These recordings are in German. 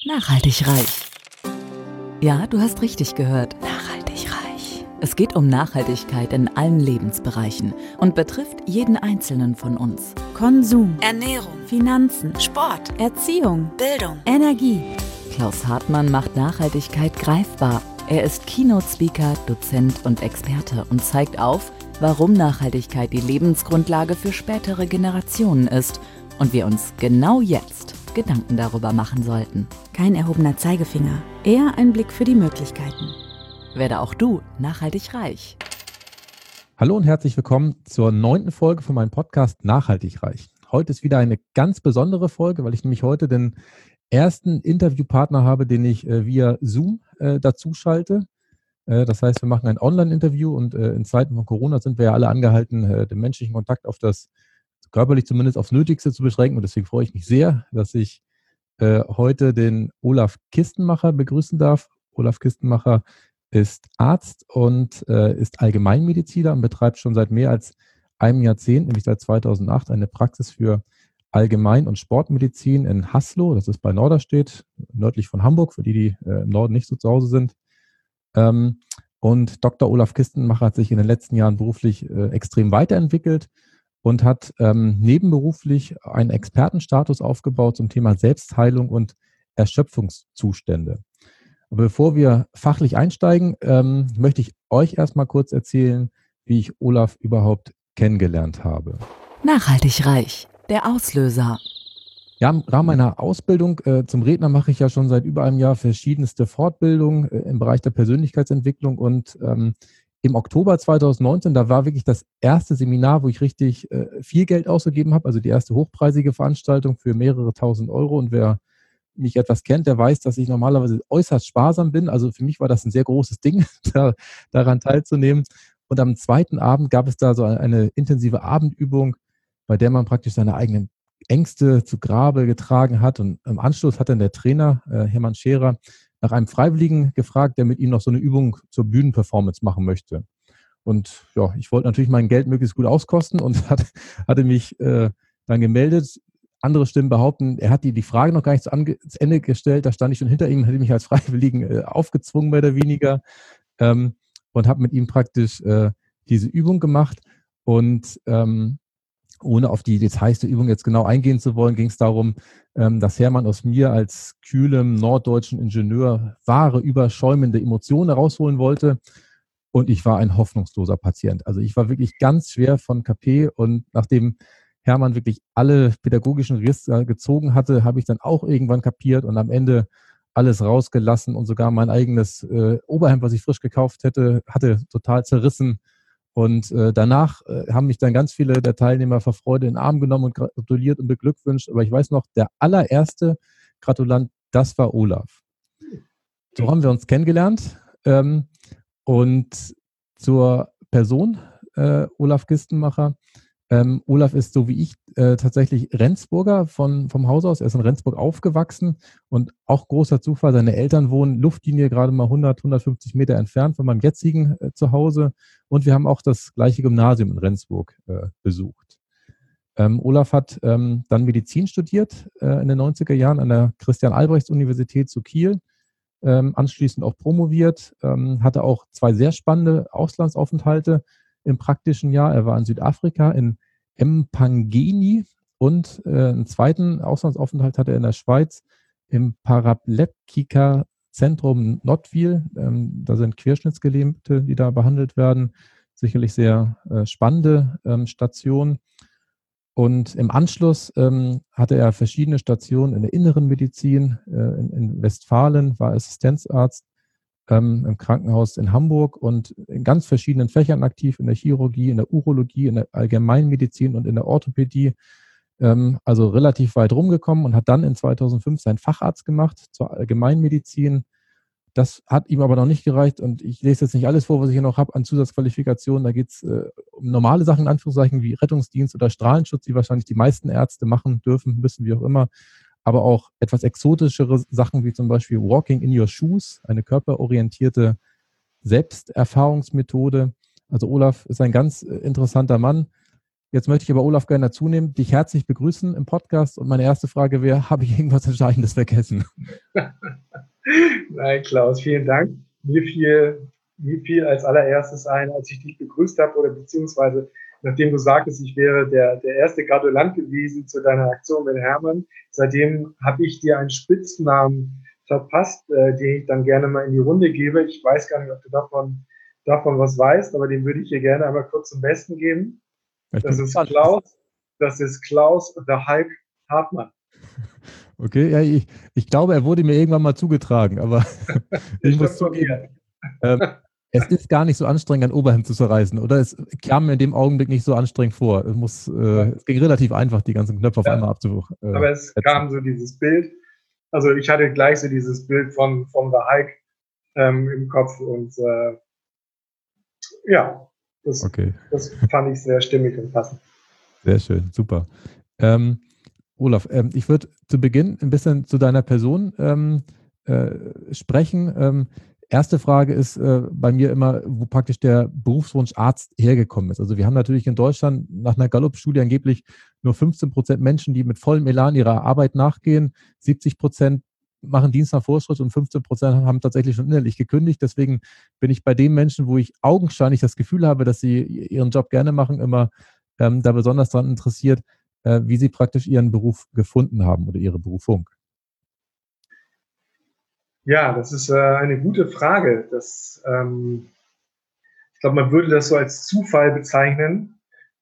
Nachhaltig reich. Ja, du hast richtig gehört. Nachhaltig reich. Es geht um Nachhaltigkeit in allen Lebensbereichen und betrifft jeden Einzelnen von uns. Konsum, Ernährung, Finanzen, Sport, Erziehung, Bildung, Energie. Klaus Hartmann macht Nachhaltigkeit greifbar. Er ist Keynote-Speaker, Dozent und Experte und zeigt auf, warum Nachhaltigkeit die Lebensgrundlage für spätere Generationen ist und wir uns genau jetzt Gedanken darüber machen sollten. Kein erhobener Zeigefinger, eher ein Blick für die Möglichkeiten. Werde auch du nachhaltig reich. Hallo und herzlich willkommen zur 9. Folge von meinem Podcast Nachhaltig reich. Heute ist wieder eine ganz besondere Folge, weil ich nämlich heute den ersten Interviewpartner habe, den ich via Zoom dazu schalte. Das heißt, wir machen ein Online-Interview und in Zeiten von Corona sind wir ja alle angehalten, den menschlichen Kontakt auf das, körperlich zumindest aufs Nötigste zu beschränken. Und deswegen freue ich mich sehr, dass ich heute den Olaf Kistenmacher begrüßen darf. Olaf Kistenmacher ist Arzt und ist Allgemeinmediziner und betreibt schon seit mehr als einem Jahrzehnt, nämlich seit 2008, eine Praxis für Allgemein- und Sportmedizin in Haslo. Das ist bei Norderstedt, nördlich von Hamburg, für die im Norden nicht so zu Hause sind. Und Dr. Olaf Kistenmacher hat sich in den letzten Jahren beruflich extrem weiterentwickelt und hat nebenberuflich einen Expertenstatus aufgebaut zum Thema Selbstheilung und Erschöpfungszustände. Aber bevor wir fachlich einsteigen, möchte ich euch erstmal kurz erzählen, wie ich Olaf überhaupt kennengelernt habe. Nachhaltig reich. Der Auslöser. Ja, im Rahmen meiner Ausbildung zum Redner mache ich ja schon seit über einem Jahr verschiedenste Fortbildungen im Bereich der Persönlichkeitsentwicklung und im Oktober 2019, da war wirklich das erste Seminar, wo ich richtig viel Geld ausgegeben habe, also die erste hochpreisige Veranstaltung für mehrere tausend Euro. Und wer mich etwas kennt, der weiß, dass ich normalerweise äußerst sparsam bin. Also für mich war das ein sehr großes Ding, daran teilzunehmen. Und am zweiten Abend gab es da so eine intensive Abendübung, bei der man praktisch seine eigenen Ängste zu Grabe getragen hat. Und im Anschluss hat dann der Trainer, Hermann Scherer, nach einem Freiwilligen gefragt, der mit ihm noch so eine Übung zur Bühnenperformance machen möchte. Und ja, ich wollte natürlich mein Geld möglichst gut auskosten und hatte mich dann gemeldet. Andere Stimmen behaupten, er hat die Frage noch gar nicht zu Ende gestellt. Da stand ich schon hinter ihm, hätte mich als Freiwilligen aufgezwungen, mehr oder weniger, und habe mit ihm praktisch diese Übung gemacht. Und ohne auf die Details der Übung jetzt genau eingehen zu wollen, ging es darum, dass Hermann aus mir als kühlem norddeutschen Ingenieur wahre, überschäumende Emotionen herausholen wollte. Und ich war ein hoffnungsloser Patient. Also ich war wirklich ganz schwer von KP. Und nachdem Hermann wirklich alle pädagogischen Risse gezogen hatte, habe ich dann auch irgendwann kapiert und am Ende alles rausgelassen und sogar mein eigenes Oberhemd, was ich frisch gekauft hatte total zerrissen. Und danach haben mich dann ganz viele der Teilnehmer vor Freude in den Arm genommen und gratuliert und beglückwünscht. Aber ich weiß noch, der allererste Gratulant, das war Olaf. So haben wir uns kennengelernt. Und zur Person Olaf Kistenmacher. Olaf ist so wie ich tatsächlich Rendsburger vom Haus aus. Er ist in Rendsburg aufgewachsen und auch großer Zufall, seine Eltern wohnen Luftlinie gerade mal 150 Meter entfernt von meinem jetzigen Zuhause. Und wir haben auch das gleiche Gymnasium in Rendsburg besucht. Olaf hat dann Medizin studiert in den 90er Jahren an der Christian-Albrechts-Universität zu Kiel. Anschließend auch promoviert, hatte auch 2 sehr spannende Auslandsaufenthalte im praktischen Jahr. Er war in Südafrika, in Empangeni und einen zweiten Auslandsaufenthalt hatte er in der Schweiz im Paraplegiker-Zentrum Nottwil. Da sind Querschnittsgelähmte, die da behandelt werden. Sicherlich sehr spannende Station. Und im Anschluss hatte er verschiedene Stationen in der inneren Medizin, in Westfalen, war Assistenzarzt im Krankenhaus in Hamburg und in ganz verschiedenen Fächern aktiv, in der Chirurgie, in der Urologie, in der Allgemeinmedizin und in der Orthopädie. Also relativ weit rumgekommen und hat dann in 2005 seinen Facharzt gemacht zur Allgemeinmedizin. Das hat ihm aber noch nicht gereicht und ich lese jetzt nicht alles vor, was ich hier noch habe an Zusatzqualifikationen. Da geht es um normale Sachen, in Anführungszeichen, wie Rettungsdienst oder Strahlenschutz, die wahrscheinlich die meisten Ärzte machen dürfen, müssen, wie auch immer. Aber auch etwas exotischere Sachen, wie zum Beispiel Walking in Your Shoes, eine körperorientierte Selbsterfahrungsmethode. Also Olaf ist ein ganz interessanter Mann. Jetzt möchte ich aber Olaf gerne dazu nehmen, dich herzlich begrüßen im Podcast. Und meine erste Frage wäre, habe ich irgendwas Entscheidendes vergessen? Nein, Klaus, vielen Dank. Mir fiel als allererstes ein, als ich dich begrüßt habe oder beziehungsweise nachdem du sagtest, ich wäre der erste Gratulant gewesen zu deiner Aktion mit Hermann. Seitdem habe ich dir einen Spitznamen verpasst, den ich dann gerne mal in die Runde gebe. Ich weiß gar nicht, ob du davon was weißt, aber den würde ich hier gerne einmal kurz zum Besten geben. Das ist Klaus the Hulk Hartmann. Okay, ja, ich glaube, er wurde mir irgendwann mal zugetragen, aber ich muss zugeben, es ist gar nicht so anstrengend, ein Oberhemd zu zerreißen, oder? Es kam mir in dem Augenblick nicht so anstrengend vor. Es ging relativ einfach, die ganzen Knöpfe auf einmal abzurufen. Aber es kam so dieses Bild, also ich hatte gleich so dieses Bild von The Hulk im Kopf und das fand ich sehr stimmig und passend. Sehr schön, super. Olaf, ich würde zu Beginn ein bisschen zu deiner Person sprechen. Erste Frage ist bei mir immer, wo praktisch der Berufswunsch Arzt hergekommen ist. Also wir haben natürlich in Deutschland nach einer Gallup-Studie angeblich nur 15% Menschen, die mit vollem Elan ihrer Arbeit nachgehen. 70% machen Dienst nach Vorschrift und 15% haben tatsächlich schon innerlich gekündigt. Deswegen bin ich bei den Menschen, wo ich augenscheinlich das Gefühl habe, dass sie ihren Job gerne machen, immer da besonders daran interessiert, wie sie praktisch ihren Beruf gefunden haben oder ihre Berufung. Ja, das ist eine gute Frage. Ich glaube, man würde das so als Zufall bezeichnen,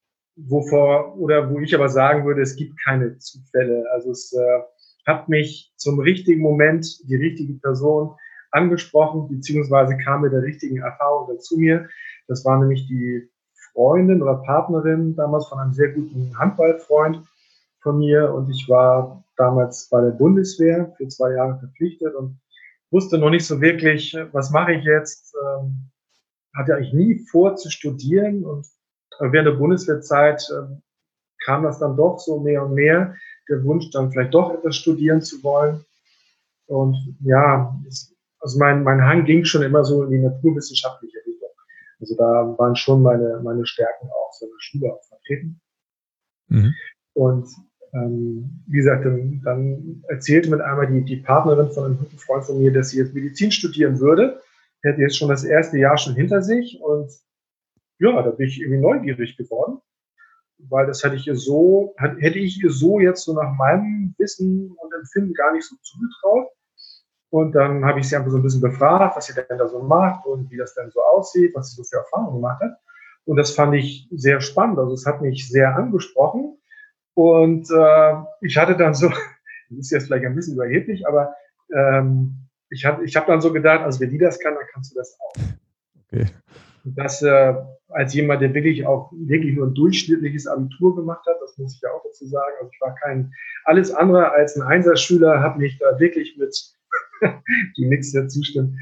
wo ich aber sagen würde, es gibt keine Zufälle. Also es hat mich zum richtigen Moment die richtige Person angesprochen, beziehungsweise kam mit der richtigen Erfahrung dann zu mir. Das war nämlich die Freundin oder Partnerin damals von einem sehr guten Handballfreund von mir und ich war damals bei der Bundeswehr für 2 Jahre verpflichtet und wusste noch nicht so wirklich, was mache ich jetzt. Hatte eigentlich nie vor zu studieren und während der Bundeswehrzeit kam das dann doch so mehr und mehr, der Wunsch dann vielleicht doch etwas studieren zu wollen. Und ja, also mein Hang ging schon immer so in die naturwissenschaftliche Richtung. Also da waren schon meine Stärken auch so in der Schule auch vertreten. Mhm. Und wie gesagt, dann erzählte mir einmal die Partnerin von einem guten Freund von mir, dass sie jetzt Medizin studieren würde. Sie hätte jetzt schon das erste Jahr schon hinter sich und ja, da bin ich irgendwie neugierig geworden, weil das hätte ich ihr so jetzt so nach meinem Wissen und Empfinden gar nicht so zugetraut. Und dann habe ich sie einfach so ein bisschen befragt, was sie denn da so macht und wie das denn so aussieht, was sie so für Erfahrungen gemacht hat. Und das fand ich sehr spannend. Also es hat mich sehr angesprochen. Und ich hatte dann so, das ist jetzt vielleicht ein bisschen überheblich, aber ich hab dann so gedacht, also wenn die das kann, dann kannst du das auch. Okay. Und das als jemand, der wirklich nur ein durchschnittliches Abitur gemacht hat, das muss ich ja auch dazu sagen. Also ich war alles andere als ein Einserschüler, habe mich da wirklich mit die nichts dazu stimmen.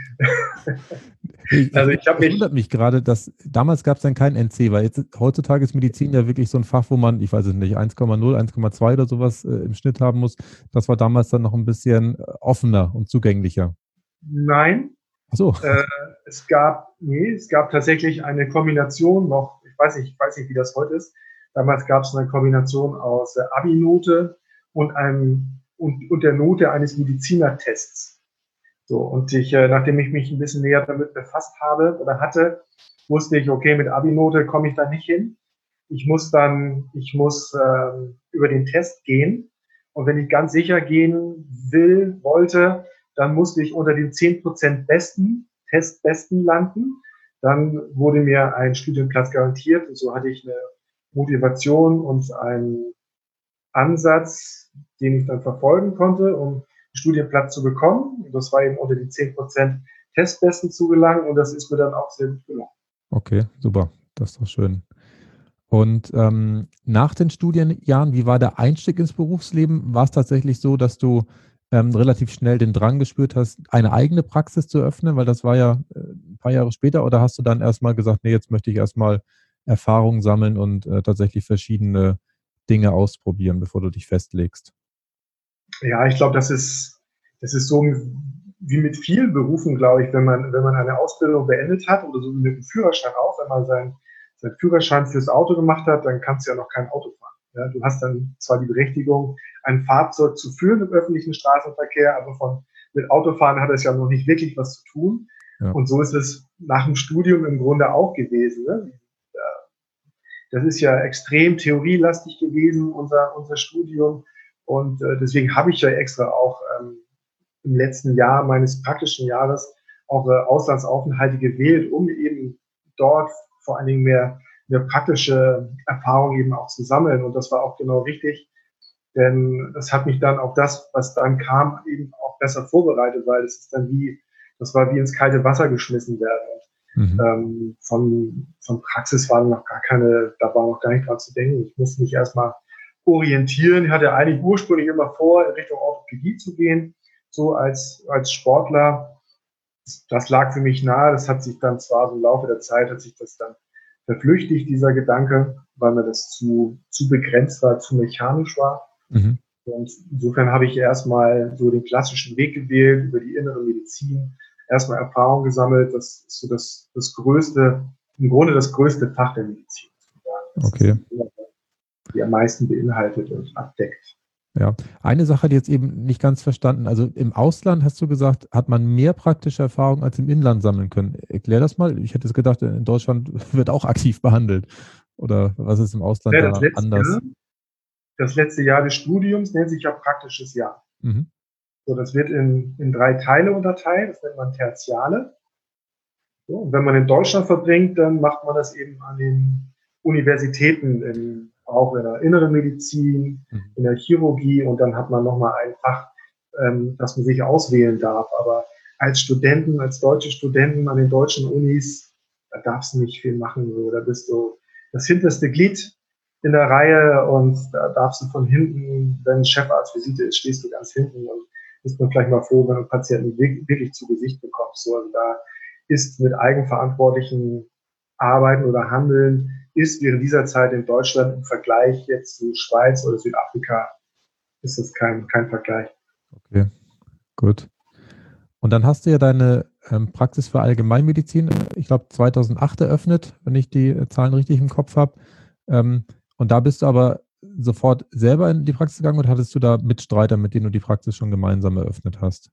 Das wundert mich gerade, dass damals gab es dann kein NC, weil heutzutage ist Medizin ja wirklich so ein Fach, wo man, ich weiß es nicht, 1,0, 1,2 oder sowas im Schnitt haben muss. Das war damals dann noch ein bisschen offener und zugänglicher. Nein. Ach so. Es gab tatsächlich eine Kombination noch, ich weiß nicht, wie das heute ist. Damals gab es eine Kombination aus Abi-Note und der Note eines Medizinertests. So, und nachdem ich mich ein bisschen näher damit befasst habe oder hatte, wusste ich, okay, mit Abi-Note komme ich da nicht hin. Ich muss über den Test gehen. Und wenn ich ganz sicher gehen wollte, dann musste ich unter den 10% Testbesten landen. Dann wurde mir ein Studienplatz garantiert. Und so hatte ich eine Motivation und einen Ansatz, den ich dann verfolgen konnte, um Studienplatz zu bekommen. Und das war eben unter die 10% Testbesten zu gelangen und das ist mir dann auch sehr gut gelungen. Okay, super. Das ist doch schön. Und nach den Studienjahren, wie war der Einstieg ins Berufsleben? War es tatsächlich so, dass du relativ schnell den Drang gespürt hast, eine eigene Praxis zu öffnen? Weil das war ja ein paar Jahre später. Oder hast du dann erstmal gesagt, nee, jetzt möchte ich erstmal Erfahrungen sammeln und tatsächlich verschiedene Dinge ausprobieren, bevor du dich festlegst? Ja, ich glaube, das ist so wie mit vielen Berufen, glaube ich, wenn man eine Ausbildung beendet hat oder so mit dem Führerschein auch, wenn man seinen Führerschein fürs Auto gemacht hat, dann kannst du ja noch kein Auto fahren. Ja, du hast dann zwar die Berechtigung, ein Fahrzeug zu führen im öffentlichen Straßenverkehr, aber mit Autofahren hat es ja noch nicht wirklich was zu tun. Ja. Und so ist es nach dem Studium im Grunde auch gewesen. Ne? Das ist ja extrem theorielastig gewesen, unser Studium. Und deswegen habe ich ja extra auch im letzten Jahr meines praktischen Jahres auch Auslandsaufenthalte gewählt, um eben dort vor allen Dingen mehr praktische Erfahrung eben auch zu sammeln. Und das war auch genau richtig, denn das hat mich dann auf das, was dann kam, eben auch besser vorbereitet, weil das war wie ins kalte Wasser geschmissen werden. Mhm. Von Praxis da war noch gar nicht dran zu denken. Ich musste mich erstmal orientieren. Ich hatte eigentlich ursprünglich immer vor, in Richtung Orthopädie zu gehen, so als Sportler. Das lag für mich nahe. Das hat sich dann zwar so im Laufe der Zeit hat sich das dann verflüchtigt, dieser Gedanke, weil mir das zu begrenzt war, zu mechanisch war. Mhm. Und insofern habe ich erstmal so den klassischen Weg gewählt, über die innere Medizin, erstmal Erfahrung gesammelt. Das ist so das größte, im Grunde das größte Fach der Medizin. Okay. Die am meisten beinhaltet und abdeckt. Ja, eine Sache, die jetzt eben nicht ganz verstanden. Also im Ausland, hast du gesagt, hat man mehr praktische Erfahrung als im Inland sammeln können. Erklär das mal. Ich hätte es gedacht, in Deutschland wird auch aktiv behandelt. Oder was ist im Ausland Ja, da anders? Das letzte Jahr des Studiums nennt sich ja praktisches Jahr. Mhm. So, das wird in 3 Teile unterteilt. Das nennt man Tertiale. So, und wenn man in Deutschland verbringt, dann macht man das eben an den Universitäten, auch in der inneren Medizin, in der Chirurgie, und dann hat man nochmal ein Fach, das man sich auswählen darf. Aber als deutsche Studenten an den deutschen Unis, da darfst du nicht viel machen. So. Da bist du das hinterste Glied in der Reihe und da darfst du von hinten, wenn Chefarztvisite ist, stehst du ganz hinten und bist man vielleicht mal froh, wenn du Patienten wirklich zu Gesicht bekommst. So, also da ist mit eigenverantwortlichen Arbeiten oder Handeln ist während dieser Zeit in Deutschland im Vergleich jetzt zu Schweiz oder Südafrika ist das kein Vergleich. Okay, gut. Und dann hast du ja deine Praxis für Allgemeinmedizin, ich glaube 2008 eröffnet, wenn ich die Zahlen richtig im Kopf habe. Und da bist du aber sofort selber in die Praxis gegangen oder hattest du da Mitstreiter, mit denen du die Praxis schon gemeinsam eröffnet hast?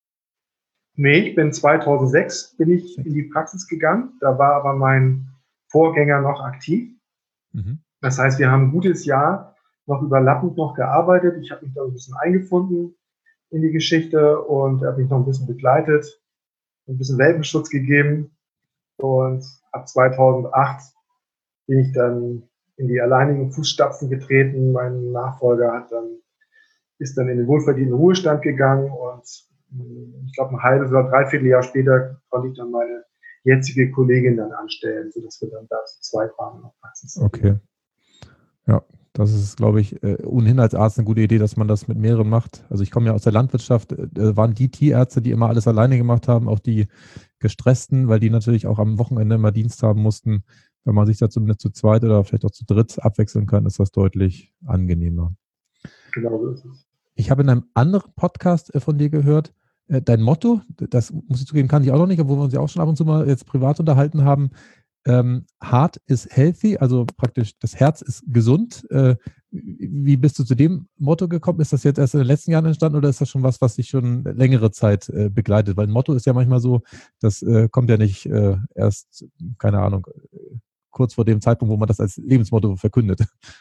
Nee, 2006 bin ich in die Praxis gegangen. Da war aber mein Vorgänger noch aktiv. Mhm. Das heißt, wir haben ein gutes Jahr noch überlappend noch gearbeitet. Ich habe mich da ein bisschen eingefunden in die Geschichte und er hat mich noch ein bisschen begleitet, ein bisschen Welpenschutz gegeben. Und ab 2008 bin ich dann in die alleinigen Fußstapfen getreten. Mein Nachfolger ist dann in den wohlverdienten Ruhestand gegangen und ich glaube, ein halbes oder dreiviertel Jahr später konnte ich dann meine jetzige Kollegin dann anstellen, sodass wir dann da zu zweit waren in der Praxis. Okay. Ja, das ist, glaube ich, ohnehin als Arzt eine gute Idee, dass man das mit mehreren macht. Also ich komme ja aus der Landwirtschaft, waren die Tierärzte, die immer alles alleine gemacht haben, auch die gestressten, weil die natürlich auch am Wochenende immer Dienst haben mussten. Wenn man sich da zumindest zu zweit oder vielleicht auch zu dritt abwechseln kann, ist das deutlich angenehmer. Genau so ist es. Ich habe in einem anderen Podcast von dir gehört, dein Motto, das muss ich zugeben, kann ich auch noch nicht, obwohl wir uns ja auch schon ab und zu mal jetzt privat unterhalten haben. Heart is healthy, also praktisch das Herz ist gesund. Wie bist du zu dem Motto gekommen? Ist das jetzt erst in den letzten Jahren entstanden oder ist das schon was dich schon längere Zeit begleitet? Weil ein Motto ist ja manchmal so, das kommt ja nicht erst, keine Ahnung, kurz vor dem Zeitpunkt, wo man das als Lebensmotto verkündet.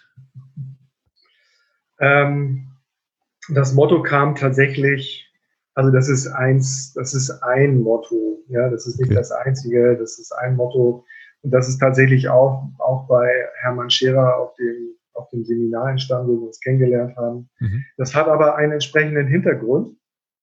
Das Motto kam tatsächlich, also das ist ein Motto, ja, das ist nicht das einzige, das ist ein Motto. Und das ist tatsächlich auch bei Hermann Scherer auf dem Seminar entstanden, wo wir uns kennengelernt haben. Mhm. Das hat aber einen entsprechenden Hintergrund,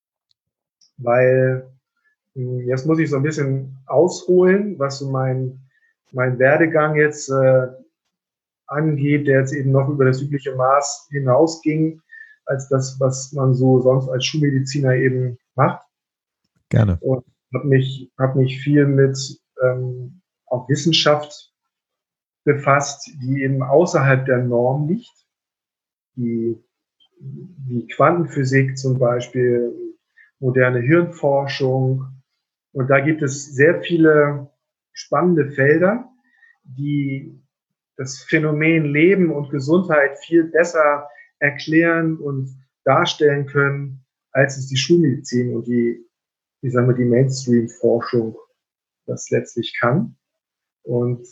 weil jetzt muss ich so ein bisschen ausholen, was so mein Werdegang jetzt angeht, der jetzt eben noch über das übliche Maß hinausging, als das, was man so sonst als Schulmediziner eben macht. Gerne. Und habe mich viel mit auch Wissenschaft befasst, die eben außerhalb der Norm liegt, wie Quantenphysik zum Beispiel, moderne Hirnforschung. Und da gibt es sehr viele spannende Felder, die das Phänomen Leben und Gesundheit viel besser erklären und darstellen können, als es die Schulmedizin und die Mainstream-Forschung das letztlich kann. Und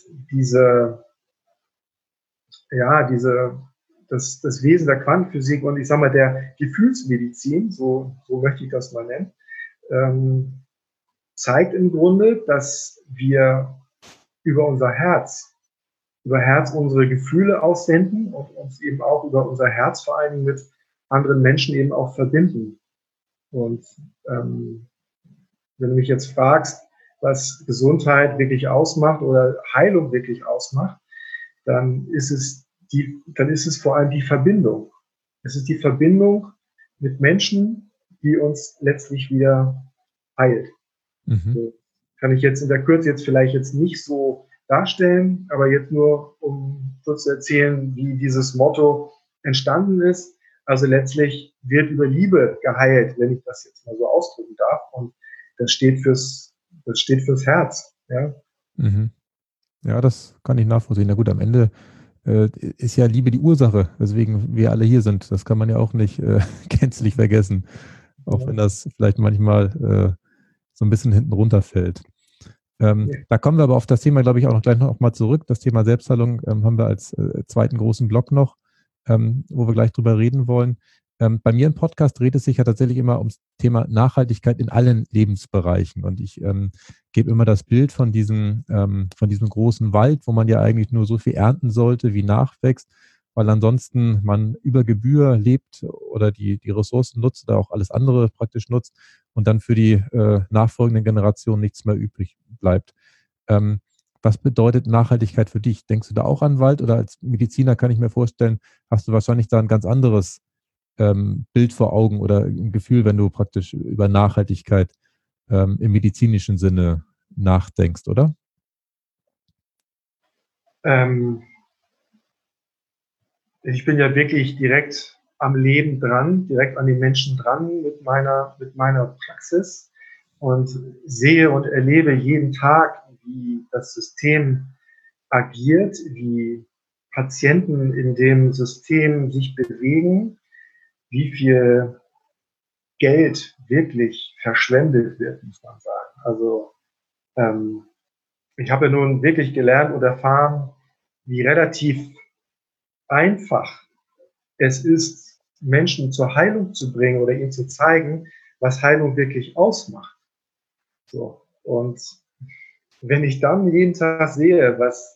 das Wesen der Quantenphysik und der Gefühlsmedizin, so möchte ich das mal nennen, zeigt im Grunde, dass wir über unser Herz unsere Gefühle aussenden und uns eben auch über unser Herz vor allen Dingen mit anderen Menschen eben auch verbinden. Und wenn du mich jetzt fragst, was Gesundheit wirklich ausmacht oder Heilung wirklich ausmacht, dann ist es vor allem die Verbindung. Es ist die Verbindung mit Menschen, die uns letztlich wieder heilt. So, kann ich jetzt in der Kürze jetzt vielleicht nicht so darstellen, aber jetzt nur, um kurz zu erzählen, wie dieses Motto entstanden ist. Also letztlich wird über Liebe geheilt, wenn ich das jetzt mal so ausdrücken darf. Und das steht fürs Herz. Ja, Ja, das kann ich nachvollziehen. Na gut, am Ende ist ja Liebe die Ursache, weswegen wir alle hier sind. Das kann man ja auch nicht gänzlich vergessen, auch wenn das vielleicht manchmal so ein bisschen hinten runterfällt. Da kommen wir aber auf das Thema, glaube ich, auch gleich noch mal zurück. Das Thema Selbstheilung haben wir als zweiten großen Block noch, wo wir gleich drüber reden wollen. Bei mir im Podcast dreht es sich ja tatsächlich immer ums Thema Nachhaltigkeit in allen Lebensbereichen. Und ich gebe immer das Bild von diesem großen Wald, wo man ja eigentlich nur so viel ernten sollte, wie nachwächst, weil ansonsten man über Gebühr lebt oder die Ressourcen nutzt oder auch alles andere praktisch nutzt und dann für die nachfolgenden Generationen nichts mehr übrig bleibt. Was bedeutet Nachhaltigkeit für dich? Denkst du da auch an Wald oder als Mediziner kann ich mir vorstellen, hast du wahrscheinlich da ein ganz anderes Bild vor Augen oder ein Gefühl, wenn du praktisch über Nachhaltigkeit im medizinischen Sinne nachdenkst, oder? Ich bin ja wirklich direkt am Leben dran, direkt an den Menschen dran mit meiner Praxis und sehe und erlebe jeden Tag, wie das System agiert, wie Patienten in dem System sich bewegen, wie viel Geld wirklich verschwendet wird, muss man sagen. Also ich habe ja nun wirklich gelernt und erfahren, wie relativ einfach es ist, Menschen zur Heilung zu bringen oder ihnen zu zeigen, was Heilung wirklich ausmacht. So. Und wenn ich dann jeden Tag sehe,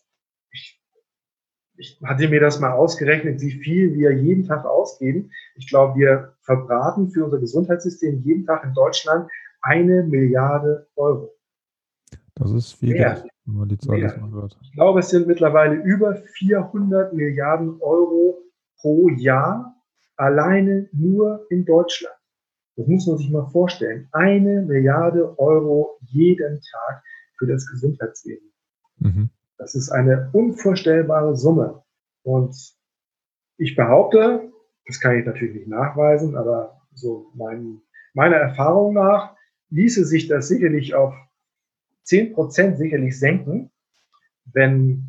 ich hatte mir das mal ausgerechnet, wie viel wir jeden Tag ausgeben. Ich glaube, wir verbraten für unser Gesundheitssystem jeden Tag in Deutschland 1 Milliarde Euro. Das ist viel Geld, wenn man die Zahl mal hört. Ich glaube, es sind mittlerweile über 400 Milliarden Euro pro Jahr alleine nur in Deutschland. Das muss man sich mal vorstellen. 1 Milliarde Euro jeden Tag für das Gesundheitswesen. Das ist eine unvorstellbare Summe. Und ich behaupte, das kann ich natürlich nicht nachweisen, aber so meiner Erfahrung nach ließe sich das sicherlich auf 10% sicherlich senken, wenn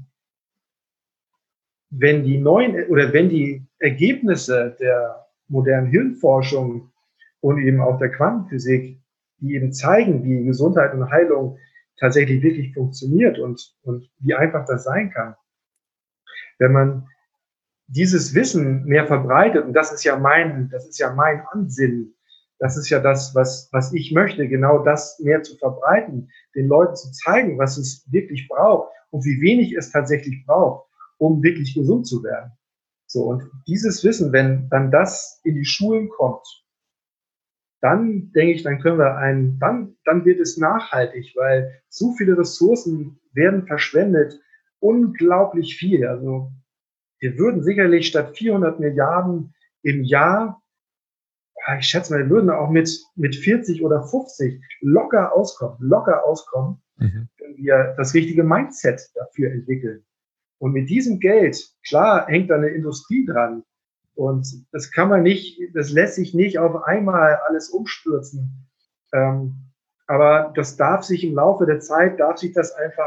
die Ergebnisse der modernen Hirnforschung und eben auch der Quantenphysik, die eben zeigen, wie Gesundheit und Heilung tatsächlich wirklich funktioniert und wie einfach das sein kann. Wenn man dieses Wissen mehr verbreitet, und das ist ja mein Ansinnen, das ist ja das, was ich möchte, genau das mehr zu verbreiten, den Leuten zu zeigen, was es wirklich braucht und wie wenig es tatsächlich braucht, um wirklich gesund zu werden. So, und dieses Wissen, wenn dann das in die Schulen kommt, dann denke ich, dann wird es nachhaltig, weil so viele Ressourcen werden verschwendet, unglaublich viel. Also wir würden sicherlich statt 400 Milliarden im Jahr, ich schätze mal, wir würden auch mit 40 oder 50 locker auskommen, wenn wir das richtige Mindset dafür entwickeln. Und mit diesem Geld, klar, hängt da eine Industrie dran. Und das lässt sich nicht auf einmal alles umstürzen. Aber das darf sich im Laufe der Zeit, das einfach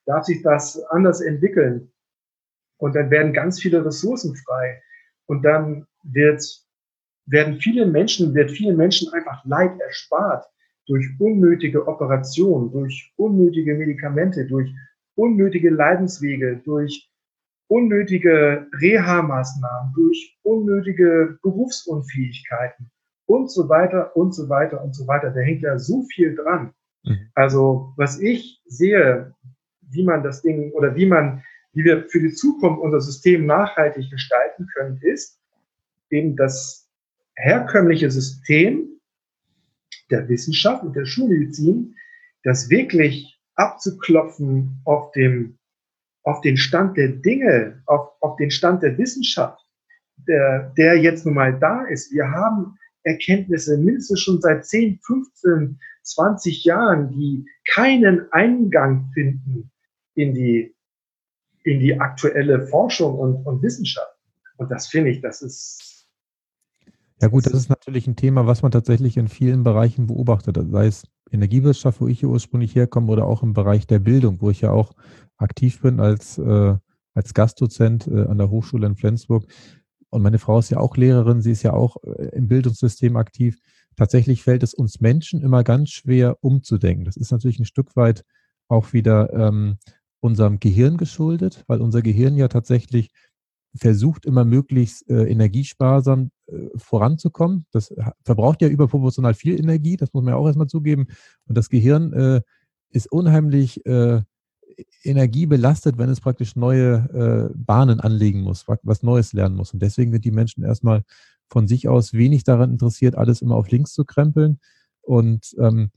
darf sich das anders entwickeln. Und dann werden ganz viele Ressourcen frei. Und dann wird vielen Menschen einfach Leid erspart durch unnötige Operationen, durch unnötige Medikamente, durch unnötige Leidenswege, durch unnötige Reha-Maßnahmen, durch unnötige Berufsunfähigkeiten und so weiter und so weiter und so weiter. Da hängt ja so viel dran. Also was ich sehe, wie man das Ding oder wie wir für die Zukunft unser System nachhaltig gestalten können, ist eben das herkömmliche System der Wissenschaft und der Schulmedizin, das wirklich abzuklopfen auf den Stand der Dinge, auf den Stand der Wissenschaft, der jetzt nun mal da ist. Wir haben Erkenntnisse mindestens schon seit 10, 15, 20 Jahren, die keinen Eingang finden in die aktuelle Forschung und Wissenschaft. Und das finde ich, das ist... Ja gut, das ist natürlich ein Thema, was man tatsächlich in vielen Bereichen beobachtet, sei es Energiewirtschaft, wo ich hier ursprünglich herkomme, oder auch im Bereich der Bildung, wo ich ja auch aktiv bin als Gastdozent an der Hochschule in Flensburg. Und meine Frau ist ja auch Lehrerin, sie ist ja auch im Bildungssystem aktiv. Tatsächlich fällt es uns Menschen immer ganz schwer umzudenken. Das ist natürlich ein Stück weit auch wieder unserem Gehirn geschuldet, weil unser Gehirn ja tatsächlich versucht, immer möglichst energiesparsam voranzukommen. Das verbraucht ja überproportional viel Energie, das muss man ja auch erstmal zugeben. Und das Gehirn ist unheimlich energiebelastet, wenn es praktisch neue Bahnen anlegen muss, was Neues lernen muss. Und deswegen sind die Menschen erstmal von sich aus wenig daran interessiert, alles immer auf links zu krempeln. Und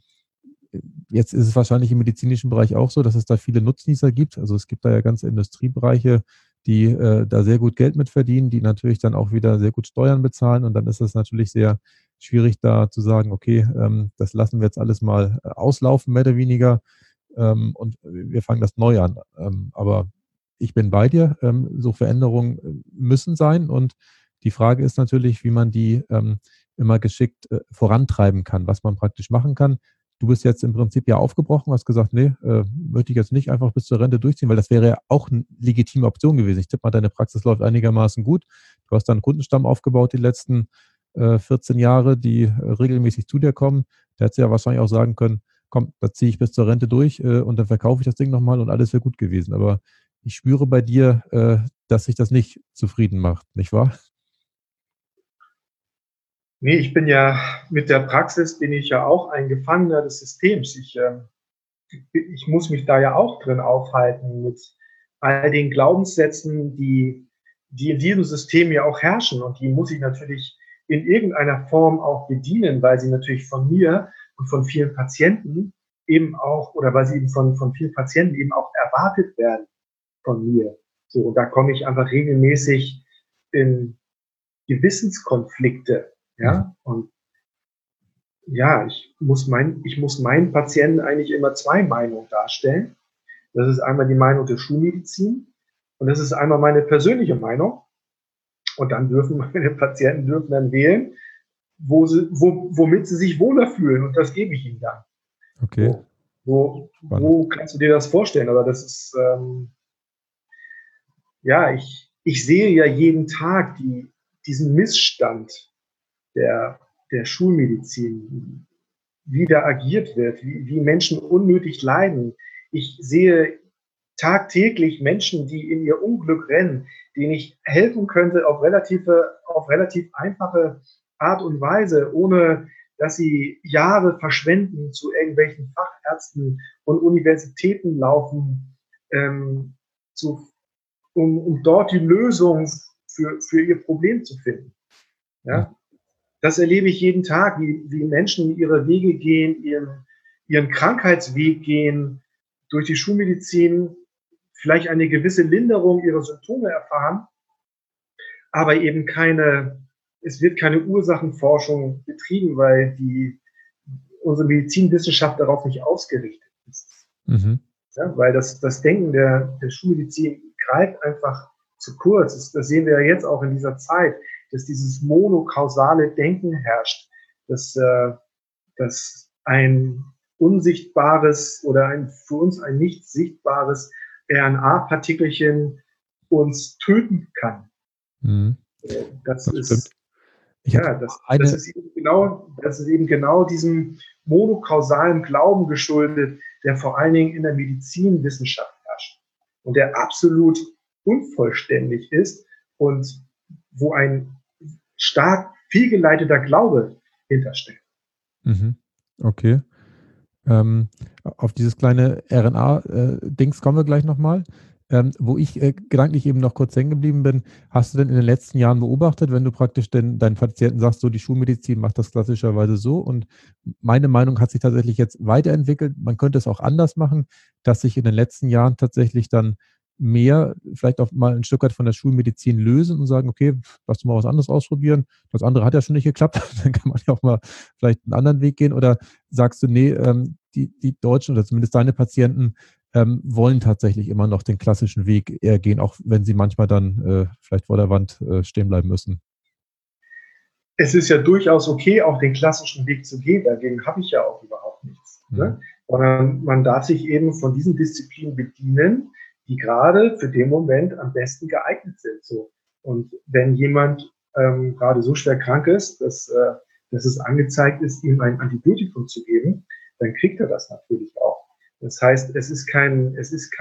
jetzt ist es wahrscheinlich im medizinischen Bereich auch so, dass es da viele Nutznießer gibt. Also es gibt da ja ganze Industriebereiche, die da sehr gut Geld mit verdienen, die natürlich dann auch wieder sehr gut Steuern bezahlen. Und dann ist es natürlich sehr schwierig, da zu sagen, okay, das lassen wir jetzt alles mal auslaufen, mehr oder weniger. Und wir fangen das neu an. Aber ich bin bei dir. So Veränderungen müssen sein. Und die Frage ist natürlich, wie man die immer geschickt vorantreiben kann, was man praktisch machen kann. Du bist jetzt im Prinzip ja aufgebrochen, hast gesagt, nee, möchte ich jetzt nicht einfach bis zur Rente durchziehen, weil das wäre ja auch eine legitime Option gewesen. Ich tippe mal, deine Praxis läuft einigermaßen gut. Du hast dann einen Kundenstamm aufgebaut die letzten 14 Jahre, die regelmäßig zu dir kommen. Da hättest du ja wahrscheinlich auch sagen können, komm, da ziehe ich bis zur Rente durch und dann verkaufe ich das Ding nochmal und alles wäre gut gewesen. Aber ich spüre bei dir, dass sich das nicht zufrieden macht, nicht wahr? Nee, mit der Praxis bin ich ja auch ein Gefangener des Systems. Ich muss mich da ja auch drin aufhalten mit all den Glaubenssätzen, die in diesem System ja auch herrschen. Und die muss ich natürlich in irgendeiner Form auch bedienen, weil sie natürlich von mir und von vielen Patienten eben auch, oder weil sie eben von vielen Patienten eben auch erwartet werden von mir. So, und da komme ich einfach regelmäßig in Gewissenskonflikte. Ja, und ja, ich muss meinen Patienten eigentlich immer zwei Meinungen darstellen. Das ist einmal die Meinung der Schulmedizin und das ist einmal meine persönliche Meinung. Und dann dürfen meine Patienten dann wählen, womit sie sich wohler fühlen. Und das gebe ich ihnen dann. Okay. Wo kannst du dir das vorstellen? Aber das ist, ja, ich sehe ja jeden Tag diesen Missstand der Schulmedizin, wie da agiert wird, wie Menschen unnötig leiden. Ich sehe tagtäglich Menschen, die in ihr Unglück rennen, denen ich helfen könnte auf relativ einfache Art und Weise, ohne dass sie Jahre verschwenden, zu irgendwelchen Fachärzten und Universitäten laufen, um dort die Lösung für ihr Problem zu finden. Ja? Das erlebe ich jeden Tag, wie Menschen ihre Wege gehen, ihren Krankheitsweg gehen, durch die Schulmedizin vielleicht eine gewisse Linderung ihrer Symptome erfahren, aber eben es wird keine Ursachenforschung betrieben, weil unsere Medizinwissenschaft darauf nicht ausgerichtet ist. Mhm. Ja, weil das Denken der Schulmedizin greift einfach zu kurz. Das sehen wir ja jetzt auch in dieser Zeit, dass dieses monokausale Denken herrscht, dass ein unsichtbares oder für uns ein nicht sichtbares RNA-Partikelchen uns töten kann. Mhm. Das Das stimmt. ist, Ich hatte das ist eben genau diesem monokausalen Glauben geschuldet, der vor allen Dingen in der Medizinwissenschaft herrscht und der absolut unvollständig ist und wo ein stark fehlgeleiteter Glaube hintersteckt. Okay. Auf dieses kleine RNA-Dings kommen wir gleich nochmal. Wo ich gedanklich eben noch kurz hängen geblieben bin, hast du denn in den letzten Jahren beobachtet, wenn du praktisch deinen Patienten sagst, so die Schulmedizin macht das klassischerweise so, und meine Meinung hat sich tatsächlich jetzt weiterentwickelt, man könnte es auch anders machen, dass sich in den letzten Jahren tatsächlich dann mehr vielleicht auch mal ein Stück weit von der Schulmedizin lösen und sagen, okay, lass du mal was anderes ausprobieren. Das andere hat ja schon nicht geklappt, dann kann man ja auch mal vielleicht einen anderen Weg gehen. Oder sagst du, nee, die Deutschen oder zumindest deine Patienten wollen tatsächlich immer noch den klassischen Weg eher gehen, auch wenn sie manchmal dann vielleicht vor der Wand stehen bleiben müssen? Es ist ja durchaus okay, auch den klassischen Weg zu gehen. Dagegen habe ich ja auch überhaupt nichts. Ne? Sondern man darf sich eben von diesen Disziplinen bedienen, die gerade für den Moment am besten geeignet sind. So. Und wenn jemand gerade so schwer krank ist, dass es angezeigt ist, ihm ein Antibiotikum zu geben, dann kriegt er das natürlich auch. Das heißt, es ist kein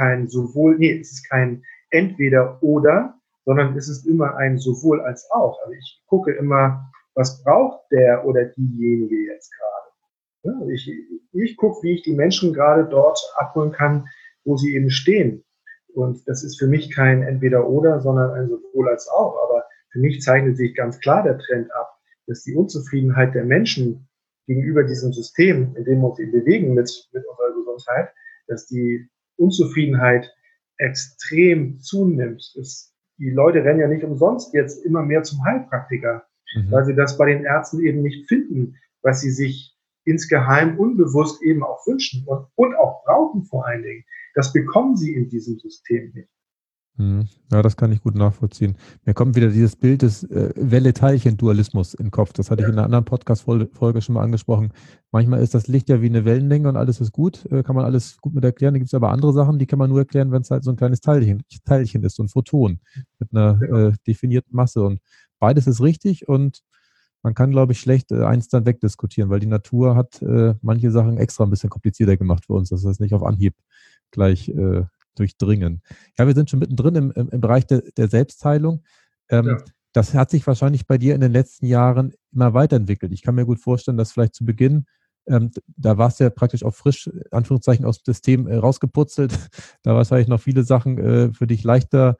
entweder oder, sondern es ist immer ein sowohl als auch. Also ich gucke immer, was braucht der oder diejenige jetzt gerade. Ja, ich gucke, wie ich die Menschen gerade dort abholen kann, wo sie eben stehen. Und das ist für mich kein Entweder-Oder, sondern ein sowohl als auch. Aber für mich zeichnet sich ganz klar der Trend ab, dass die Unzufriedenheit der Menschen gegenüber diesem System, in dem wir uns eben bewegen mit unserer Gesundheit, dass die Unzufriedenheit extrem zunimmt. Die Leute rennen ja nicht umsonst jetzt immer mehr zum Heilpraktiker, weil sie das bei den Ärzten eben nicht finden, was sie sich insgeheim unbewusst eben auch wünschen und auch brauchen vor allen Dingen. Das bekommen sie in diesem System nicht. Ja, das kann ich gut nachvollziehen. Mir kommt wieder dieses Bild des Welle-Teilchen-Dualismus in den Kopf. Das hatte ich in einer anderen Podcast-Folge schon mal angesprochen. Manchmal ist das Licht ja wie eine Wellenlänge und alles ist gut, kann man alles gut mit erklären. Da gibt es aber andere Sachen, die kann man nur erklären, wenn es halt so ein kleines Teilchen ist, so ein Photon mit einer definierten Masse. Und beides ist richtig, und man kann, glaube ich, schlecht eins dann wegdiskutieren, weil die Natur hat manche Sachen extra ein bisschen komplizierter gemacht für uns, dass wir es nicht auf Anhieb gleich durchdringen. Ja, wir sind schon mittendrin im Bereich der Selbstheilung. Das hat sich wahrscheinlich bei dir in den letzten Jahren immer weiterentwickelt. Ich kann mir gut vorstellen, dass vielleicht zu Beginn, da warst du ja praktisch auch frisch, in Anführungszeichen, aus dem System rausgeputzelt. Da wahrscheinlich noch viele Sachen für dich leichter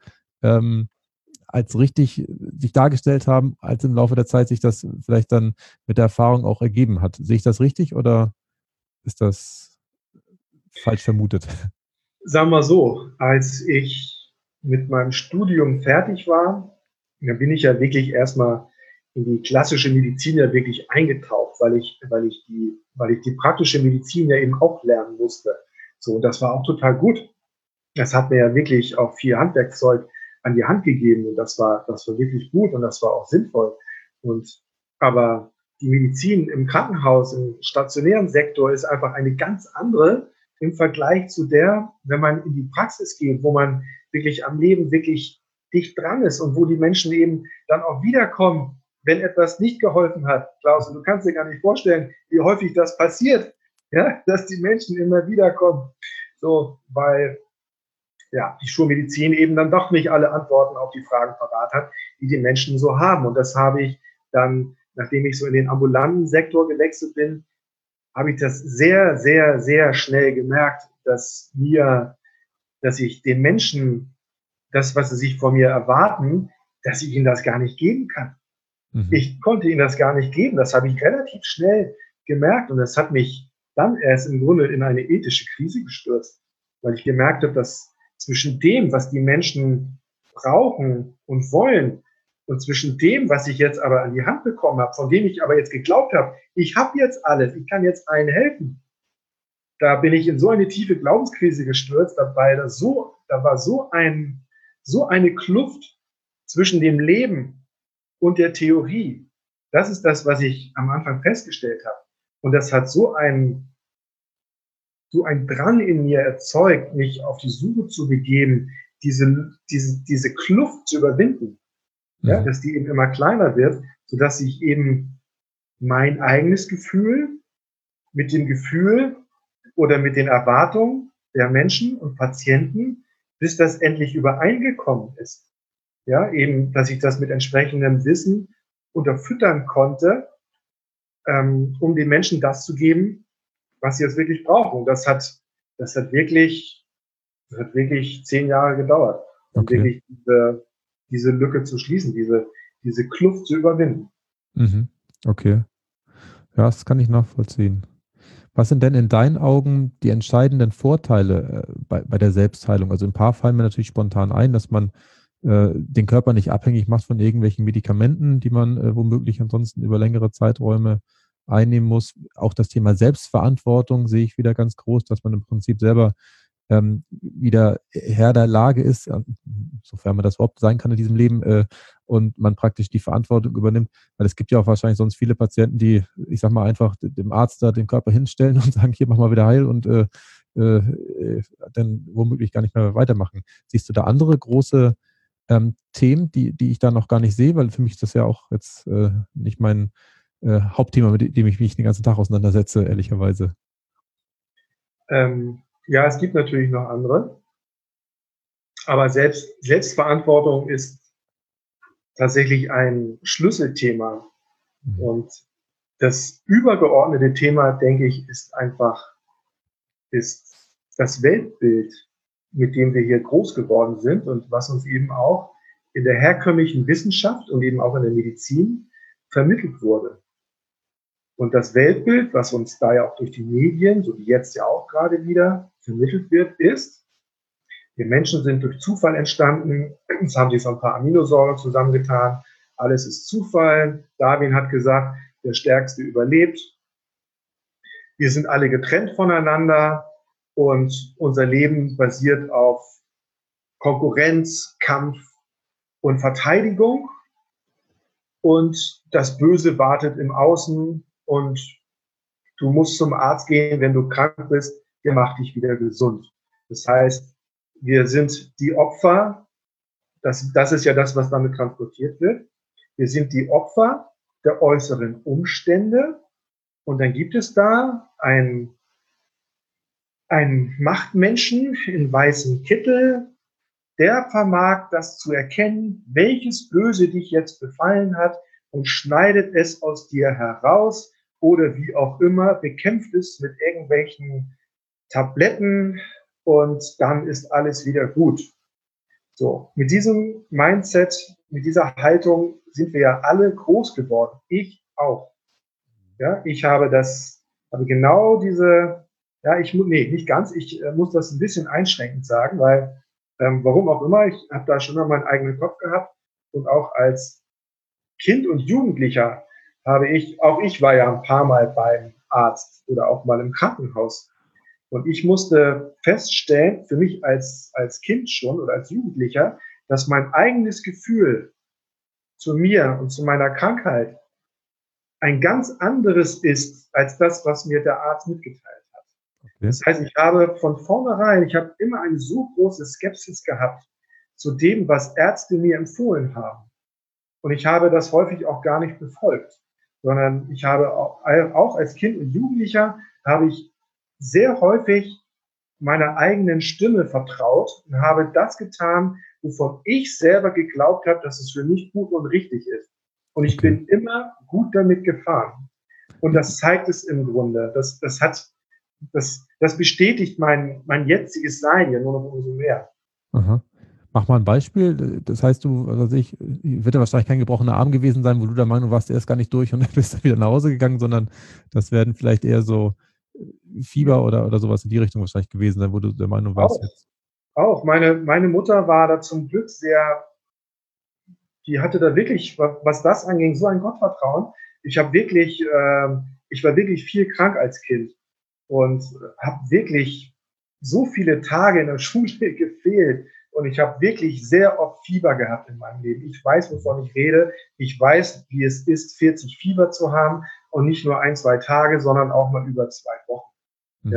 als richtig sich dargestellt haben, als im Laufe der Zeit sich das vielleicht dann mit der Erfahrung auch ergeben hat. Sehe ich das richtig oder ist das falsch vermutet? Sagen wir so, als ich mit meinem Studium fertig war, dann bin ich ja wirklich erstmal in die klassische Medizin ja wirklich eingetaucht, weil ich die praktische Medizin ja eben auch lernen musste. So, und das war auch total gut. Das hat mir ja wirklich auch viel Handwerkszeug an die Hand gegeben, und das war wirklich gut und das war auch sinnvoll. Aber die Medizin im Krankenhaus, im stationären Sektor ist einfach eine ganz andere im Vergleich zu der, wenn man in die Praxis geht, wo man wirklich am Leben wirklich dicht dran ist und wo die Menschen eben dann auch wiederkommen, wenn etwas nicht geholfen hat. Klaus, du kannst dir gar nicht vorstellen, wie häufig das passiert, ja, dass die Menschen immer wiederkommen. So, weil die Schulmedizin eben dann doch nicht alle Antworten auf die Fragen parat hat, die die Menschen so haben. Und das habe ich dann, nachdem ich so in den ambulanten Sektor gewechselt bin, habe ich das sehr, sehr, sehr schnell gemerkt, dass ich den Menschen das, was sie sich von mir erwarten, dass ich ihnen das gar nicht geben kann. Ich konnte ihnen das gar nicht geben. Das habe ich relativ schnell gemerkt, und das hat mich dann erst im Grunde in eine ethische Krise gestürzt, weil ich gemerkt habe, dass zwischen dem, was die Menschen brauchen und wollen, und zwischen dem, was ich jetzt aber an die Hand bekommen habe, von dem ich aber jetzt geglaubt habe, ich habe jetzt alles, ich kann jetzt allen helfen, da bin ich in so eine tiefe Glaubenskrise gestürzt, da war so eine Kluft zwischen dem Leben und der Theorie. Das ist das, was ich am Anfang festgestellt habe. Und das hat so einen so ein Drang in mir erzeugt, mich auf die Suche zu begeben, diese Kluft zu überwinden, ja, dass die eben immer kleiner wird, sodass ich eben mein eigenes Gefühl mit dem Gefühl oder mit den Erwartungen der Menschen und Patienten, bis das endlich übereingekommen ist. Ja, eben, dass ich das mit entsprechendem Wissen unterfüttern konnte, um den Menschen das zu geben, was sie jetzt wirklich brauchen. Und das hat wirklich 10 Jahre gedauert, um wirklich diese Lücke zu schließen, diese Kluft zu überwinden. Okay. Ja, das kann ich nachvollziehen. Was sind denn in deinen Augen die entscheidenden Vorteile bei der Selbstheilung? Also ein paar fallen mir natürlich spontan ein, dass man den Körper nicht abhängig macht von irgendwelchen Medikamenten, die man womöglich ansonsten über längere Zeiträume einnehmen muss. Auch das Thema Selbstverantwortung sehe ich wieder ganz groß, dass man im Prinzip selber wieder Herr der Lage ist, sofern man das überhaupt sein kann in diesem Leben, und man praktisch die Verantwortung übernimmt. Weil es gibt ja auch wahrscheinlich sonst viele Patienten, die, ich sag mal, einfach dem Arzt da den Körper hinstellen und sagen, hier, mach mal wieder heil und dann womöglich gar nicht mehr weitermachen. Siehst du da andere große Themen, die ich da noch gar nicht sehe? Weil für mich ist das ja auch jetzt nicht mein Hauptthema, mit dem ich mich den ganzen Tag auseinandersetze, ehrlicherweise. Ja, es gibt natürlich noch andere, aber Selbstverantwortung ist tatsächlich ein Schlüsselthema. Und das übergeordnete Thema, denke ich, ist das Weltbild, mit dem wir hier groß geworden sind und was uns eben auch in der herkömmlichen Wissenschaft und eben auch in der Medizin vermittelt wurde. Und das Weltbild, was uns da ja auch durch die Medien, so wie jetzt ja auch gerade wieder vermittelt wird, ist, wir Menschen sind durch Zufall entstanden, uns haben sich so ein paar Aminosäuren zusammengetan, alles ist Zufall. Darwin hat gesagt, der Stärkste überlebt. Wir sind alle getrennt voneinander und unser Leben basiert auf Konkurrenz, Kampf und Verteidigung. Und das Böse wartet im Außen und du musst zum Arzt gehen, wenn du krank bist, der macht dich wieder gesund. Das heißt, wir sind die Opfer, das ist ja das, was damit transportiert wird. Wir sind die Opfer der äußeren Umstände und dann gibt es da einen Machtmenschen in weißem Kittel, der vermag das zu erkennen, welches Böse dich jetzt befallen hat und schneidet es aus dir heraus oder wie auch immer, bekämpft es mit irgendwelchen Tabletten und dann ist alles wieder gut. So, mit diesem Mindset, mit dieser Haltung sind wir ja alle groß geworden. Ich auch. Ja, ich habe genau diese, ja, nicht ganz, ich muss das ein bisschen einschränkend sagen, weil warum auch immer, ich habe da schon mal meinen eigenen Kopf gehabt und auch als Kind und Jugendlicher auch ich war ja ein paar Mal beim Arzt oder auch mal im Krankenhaus. Und ich musste feststellen, für mich als Kind schon oder als Jugendlicher, dass mein eigenes Gefühl zu mir und zu meiner Krankheit ein ganz anderes ist, als das, was mir der Arzt mitgeteilt hat. Okay. Das heißt, ich habe von vornherein, ich habe immer eine so große Skepsis gehabt zu dem, was Ärzte mir empfohlen haben. Und ich habe das häufig auch gar nicht befolgt, sondern ich habe auch als Kind und Jugendlicher habe ich sehr häufig meiner eigenen Stimme vertraut und habe das getan, wovon ich selber geglaubt habe, dass es für mich gut und richtig ist. Und ich bin immer gut damit gefahren. Und das zeigt es im Grunde. Das bestätigt mein jetziges Sein ja nur noch umso mehr. Aha. Mach mal ein Beispiel. Das heißt, wird ja wahrscheinlich kein gebrochener Arm gewesen sein, wo du der Meinung warst, der ist gar nicht durch und dann bist du wieder nach Hause gegangen, sondern das werden vielleicht eher so Fieber oder sowas in die Richtung wahrscheinlich gewesen sein, wo du der Meinung warst. Auch. Meine Mutter war da zum Glück die hatte da wirklich, was das anging, so ein Gottvertrauen. Ich war wirklich viel krank als Kind und habe wirklich so viele Tage in der Schule gefehlt. Und ich habe wirklich sehr oft Fieber gehabt in meinem Leben. Ich weiß, wovon ich rede. Ich weiß, wie es ist, 40 Fieber zu haben und nicht nur 1, 2 Tage, sondern auch mal über 2 Wochen. Ja?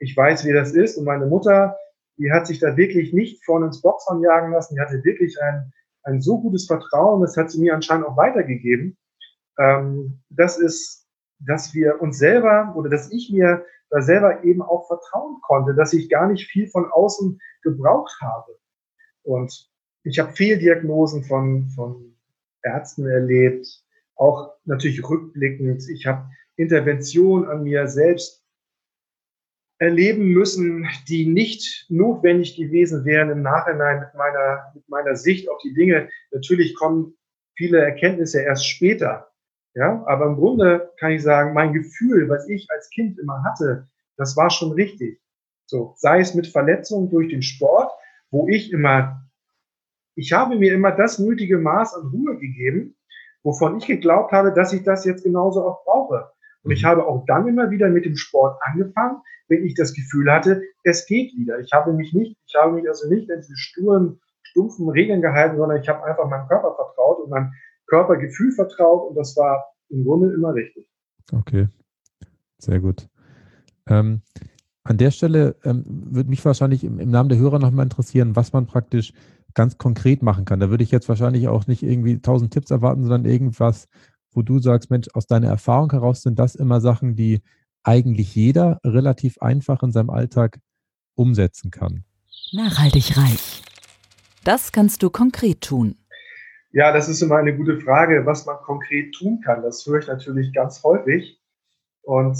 Ich weiß, wie das ist. Und meine Mutter, die hat sich da wirklich nicht vorne ins Boxhorn jagen lassen. Die hatte wirklich ein so gutes Vertrauen. Das hat sie mir anscheinend auch weitergegeben. Das ist, dass wir uns selber oder dass ich mir da selber eben auch vertrauen konnte, dass ich gar nicht viel von außen gebraucht habe. Und ich habe Fehldiagnosen von Ärzten erlebt, auch natürlich rückblickend. Ich habe Interventionen an mir selbst erleben müssen, die nicht notwendig gewesen wären im Nachhinein mit meiner Sicht auf die Dinge. Natürlich kommen viele Erkenntnisse erst später. Ja, aber im Grunde kann ich sagen, mein Gefühl, was ich als Kind immer hatte, das war schon richtig. So, sei es mit Verletzungen durch den Sport, wo ich habe mir immer das nötige Maß an Ruhe gegeben, wovon ich geglaubt habe, dass ich das jetzt genauso auch brauche. Und ich habe auch dann immer wieder mit dem Sport angefangen, wenn ich das Gefühl hatte, es geht wieder. Ich habe mich also nicht an diese stumpfen Regeln gehalten, sondern ich habe einfach meinem Körper vertraut und meinem Körpergefühl vertraut und das war im Grunde immer richtig. Okay, sehr gut. An der Stelle würde mich wahrscheinlich im Namen der Hörer nochmal interessieren, was man praktisch ganz konkret machen kann. Da würde ich jetzt wahrscheinlich auch nicht irgendwie 1000 Tipps erwarten, sondern irgendwas, wo du sagst, Mensch, aus deiner Erfahrung heraus sind das immer Sachen, die eigentlich jeder relativ einfach in seinem Alltag umsetzen kann. Nachhaltig reich. Das kannst du konkret tun. Ja, das ist immer eine gute Frage, was man konkret tun kann. Das höre ich natürlich ganz häufig. Und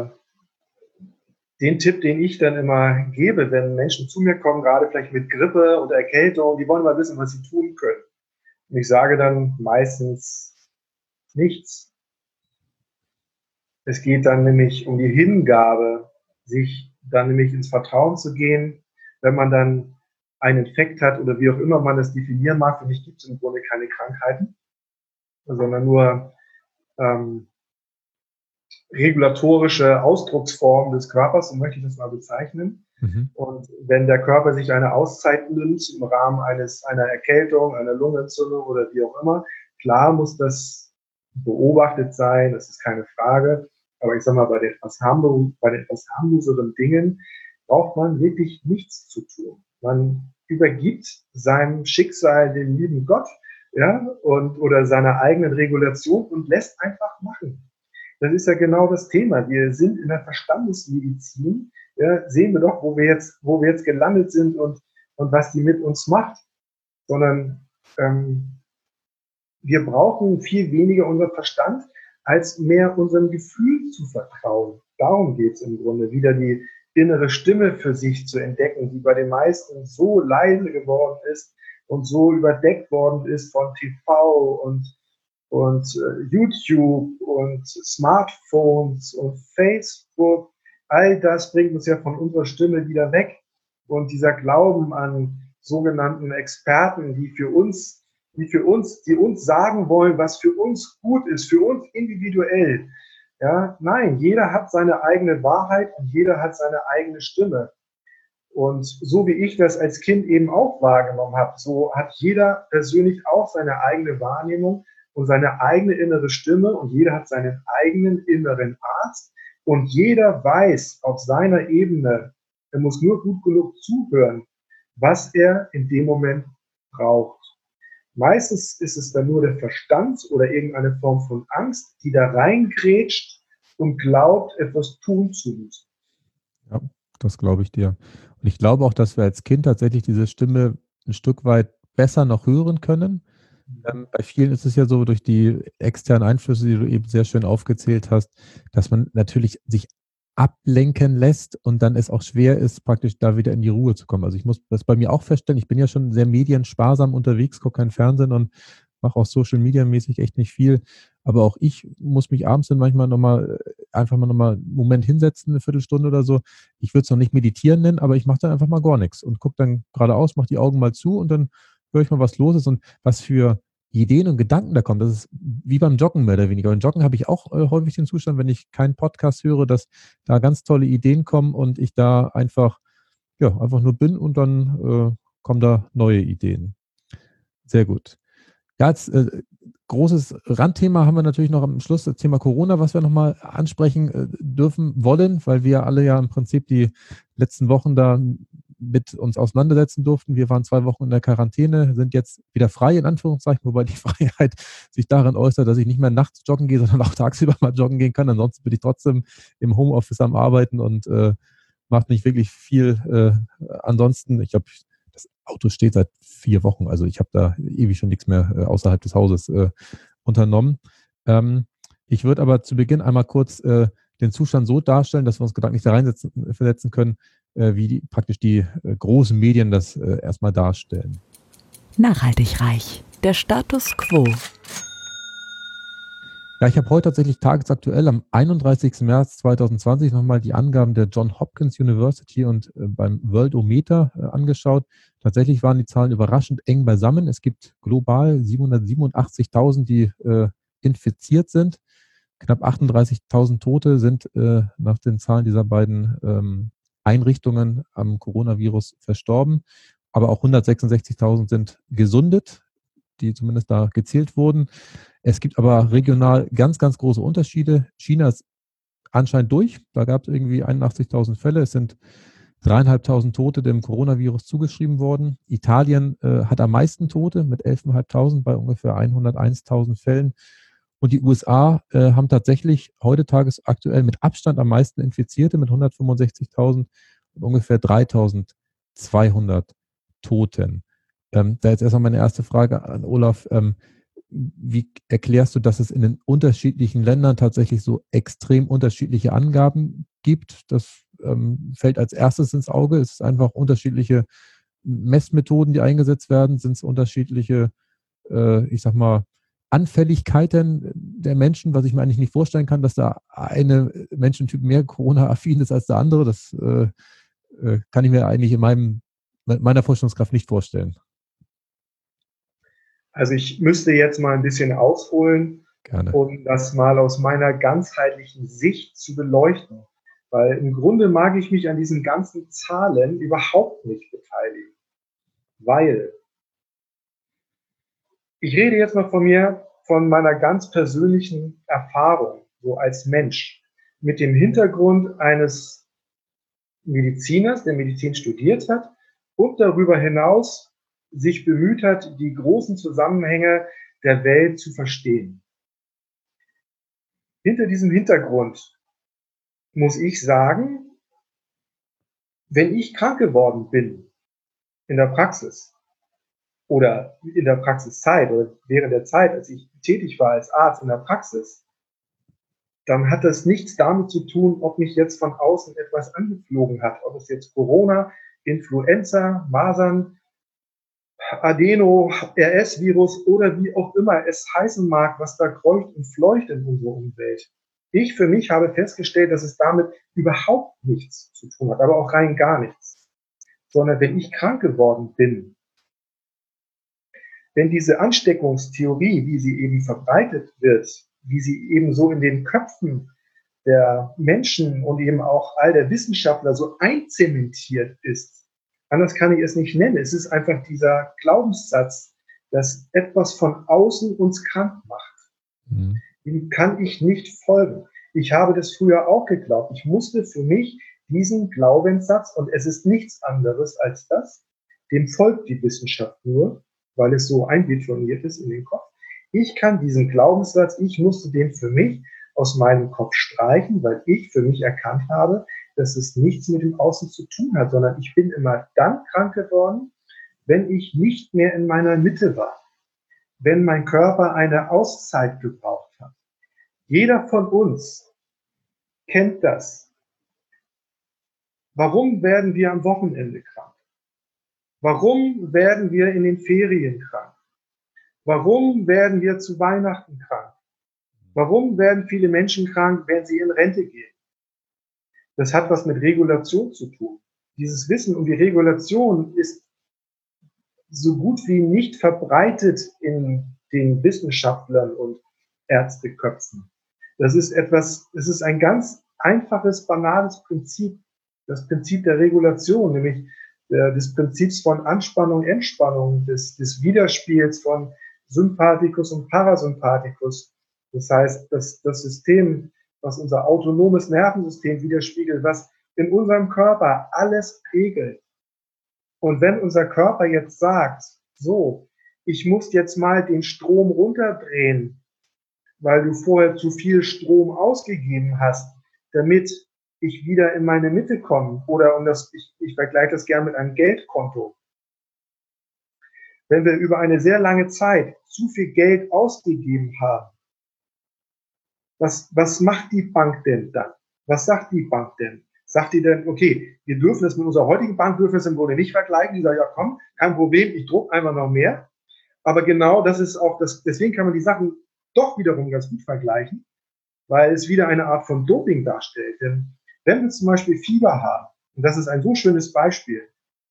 den Tipp, den ich dann immer gebe, wenn Menschen zu mir kommen, gerade vielleicht mit Grippe oder Erkältung, die wollen mal wissen, was sie tun können. Und ich sage dann meistens nichts. Es geht dann nämlich um die Hingabe, sich dann nämlich ins Vertrauen zu gehen, wenn man dann einen Infekt hat oder wie auch immer man das definieren mag. Für mich gibt es im Grunde keine Krankheiten, sondern nur regulatorische Ausdrucksformen des Körpers, so möchte ich das mal bezeichnen. Und wenn der Körper sich eine Auszeit nimmt im Rahmen einer Erkältung, einer Lungenentzündung oder wie auch immer, klar muss das beobachtet sein, das ist keine Frage. Aber ich sage mal, bei den etwas harmloseren Dingen braucht man wirklich nichts zu tun. Man übergibt seinem Schicksal dem lieben Gott, ja, oder seiner eigenen Regulation und lässt einfach machen. Das ist ja genau das Thema. Wir sind in der Verstandesmedizin, ja, sehen wir doch, wo wir jetzt gelandet sind und was die mit uns macht. Sondern wir brauchen viel weniger unseren Verstand, als mehr unserem Gefühl zu vertrauen. Darum geht es im Grunde, wieder die innere Stimme für sich zu entdecken, die bei den meisten so leise geworden ist und so überdeckt worden ist von TV und YouTube und Smartphones und Facebook. All das bringt uns ja von unserer Stimme wieder weg. Und dieser Glauben an sogenannten Experten, die uns sagen wollen, was für uns gut ist, für uns individuell. Ja, nein, jeder hat seine eigene Wahrheit und jeder hat seine eigene Stimme. Und so wie ich das als Kind eben auch wahrgenommen habe, so hat jeder persönlich auch seine eigene Wahrnehmung und seine eigene innere Stimme und jeder hat seinen eigenen inneren Arzt und jeder weiß auf seiner Ebene, er muss nur gut genug zuhören, was er in dem Moment braucht. Meistens ist es dann nur der Verstand oder irgendeine Form von Angst, die da reingrätscht und glaubt, etwas tun zu müssen. Ja, das glaube ich dir. Und ich glaube auch, dass wir als Kind tatsächlich diese Stimme ein Stück weit besser noch hören können. Bei vielen ist es ja so, durch die externen Einflüsse, die du eben sehr schön aufgezählt hast, dass man natürlich sich ablenken lässt und dann es auch schwer ist, praktisch da wieder in die Ruhe zu kommen. Also ich muss das bei mir auch feststellen, ich bin ja schon sehr mediensparsam unterwegs, gucke kein Fernsehen und mache auch Social Media mäßig echt nicht viel. Aber auch ich muss mich abends dann manchmal einfach mal einen Moment hinsetzen, eine Viertelstunde oder so. Ich würde es noch nicht meditieren nennen, aber ich mache dann einfach mal gar nichts und gucke dann geradeaus, mache die Augen mal zu und dann höre ich mal, was los ist und was für Ideen und Gedanken da kommen. Das ist wie beim Joggen mehr oder weniger. Beim Joggen habe ich auch häufig den Zustand, wenn ich keinen Podcast höre, dass da ganz tolle Ideen kommen und ich da einfach nur bin und dann kommen da neue Ideen. Sehr gut. Ja, jetzt großes Randthema haben wir natürlich noch am Schluss, das Thema Corona, was wir nochmal ansprechen dürfen wollen, weil wir alle ja im Prinzip die letzten Wochen da mit uns auseinandersetzen durften. Wir waren 2 Wochen in der Quarantäne, sind jetzt wieder frei, in Anführungszeichen, wobei die Freiheit sich darin äußert, dass ich nicht mehr nachts joggen gehe, sondern auch tagsüber mal joggen gehen kann. Ansonsten bin ich trotzdem im Homeoffice am Arbeiten und macht nicht wirklich viel. Ansonsten, ich glaube, das Auto steht seit 4 Wochen, also ich habe da ewig schon nichts mehr außerhalb des Hauses unternommen. Ich würde aber zu Beginn einmal kurz den Zustand so darstellen, dass wir uns gedanklich da versetzen können, wie praktisch die großen Medien das erstmal darstellen. Nachhaltig reich. Der Status quo. Ja, ich habe heute tatsächlich tagesaktuell am 31. März 2020 nochmal die Angaben der Johns Hopkins University und beim Worldometer angeschaut. Tatsächlich waren die Zahlen überraschend eng beisammen. Es gibt global 787.000, die infiziert sind. Knapp 38.000 Tote sind nach den Zahlen dieser beiden Einrichtungen am Coronavirus verstorben. Aber auch 166.000 sind gesundet, die zumindest da gezählt wurden. Es gibt aber regional ganz, ganz große Unterschiede. China ist anscheinend durch. Da gab es irgendwie 81.000 Fälle. Es sind 3.500 Tote dem Coronavirus zugeschrieben worden. Italien hat am meisten Tote mit 11.500 bei ungefähr 101.000 Fällen. Und die USA haben tatsächlich heute tagesaktuell mit Abstand am meisten Infizierte mit 165.000 und ungefähr 3.200 Toten. Da jetzt erstmal meine erste Frage an Olaf. Wie erklärst du, dass es in den unterschiedlichen Ländern tatsächlich so extrem unterschiedliche Angaben gibt? Das fällt als erstes ins Auge. Ist es einfach unterschiedliche Messmethoden, die eingesetzt werden? Sind es unterschiedliche, ich sag mal, Anfälligkeiten der Menschen, was ich mir eigentlich nicht vorstellen kann, dass da eine Menschentyp mehr Corona-affin ist als der andere? Das kann ich mir eigentlich in meiner Vorstellungskraft nicht vorstellen. Also ich müsste jetzt mal ein bisschen ausholen, Gerne. um das mal aus meiner ganzheitlichen Sicht zu beleuchten. Weil im Grunde mag ich mich an diesen ganzen Zahlen überhaupt nicht beteiligen. Weil ich rede jetzt mal von meiner ganz persönlichen Erfahrung, so als Mensch, mit dem Hintergrund eines Mediziners, der Medizin studiert hat und darüber hinaus sich bemüht hat, die großen Zusammenhänge der Welt zu verstehen. Hinter diesem Hintergrund muss ich sagen, wenn ich krank geworden bin in der Praxis oder in der Praxiszeit oder während der Zeit, als ich tätig war als Arzt in der Praxis, dann hat das nichts damit zu tun, ob mich jetzt von außen etwas angeflogen hat, ob es jetzt Corona, Influenza, Masern, Adeno, RS-Virus oder wie auch immer es heißen mag, was da kreucht und fleucht in unserer Umwelt. Ich für mich habe festgestellt, dass es damit überhaupt nichts zu tun hat, aber auch rein gar nichts. Sondern wenn ich krank geworden bin, wenn diese Ansteckungstheorie, wie sie eben verbreitet wird, wie sie eben so in den Köpfen der Menschen und eben auch all der Wissenschaftler so einzementiert ist, anders kann ich es nicht nennen. Es ist einfach dieser Glaubenssatz, dass etwas von außen uns krank macht. Dem kann ich nicht folgen. Ich habe das früher auch geglaubt. Ich musste für mich diesen Glaubenssatz, und es ist nichts anderes als das, dem folgt die Wissenschaft nur, weil es so einbetoniert ist in den Kopf. Ich kann diesen Glaubenssatz, ich musste den für mich aus meinem Kopf streichen, weil ich für mich erkannt habe, dass es nichts mit dem Außen zu tun hat, sondern ich bin immer dann krank geworden, wenn ich nicht mehr in meiner Mitte war, wenn mein Körper eine Auszeit gebraucht hat. Jeder von uns kennt das. Warum werden wir am Wochenende krank? Warum werden wir in den Ferien krank? Warum werden wir zu Weihnachten krank? Warum werden viele Menschen krank, wenn sie in Rente gehen? Das hat was mit Regulation zu tun. Dieses Wissen um die Regulation ist so gut wie nicht verbreitet in den Wissenschaftlern und Ärzteköpfen. Das ist ein ganz einfaches, banales Prinzip. Das Prinzip der Regulation, nämlich des Prinzips von Anspannung, Entspannung, des Widerspiels von Sympathikus und Parasympathikus. Das heißt, das System, was unser autonomes Nervensystem widerspiegelt, was in unserem Körper alles regelt. Und wenn unser Körper jetzt sagt, so, ich muss jetzt mal den Strom runterdrehen, weil du vorher zu viel Strom ausgegeben hast, damit ich wieder in meine Mitte komme. Oder ich vergleiche das gerne mit einem Geldkonto. Wenn wir über eine sehr lange Zeit zu viel Geld ausgegeben haben, was macht die Bank denn dann? Was sagt die Bank denn? Sagt die denn, okay, wir dürfen es mit unserer heutigen Bank, dürfen es im Grunde nicht vergleichen. Die sagt, ja komm, kein Problem, ich drucke einfach noch mehr. Aber genau das ist auch deswegen kann man die Sachen doch wiederum ganz gut vergleichen, weil es wieder eine Art von Doping darstellt. Denn wenn wir zum Beispiel Fieber haben, und das ist ein so schönes Beispiel,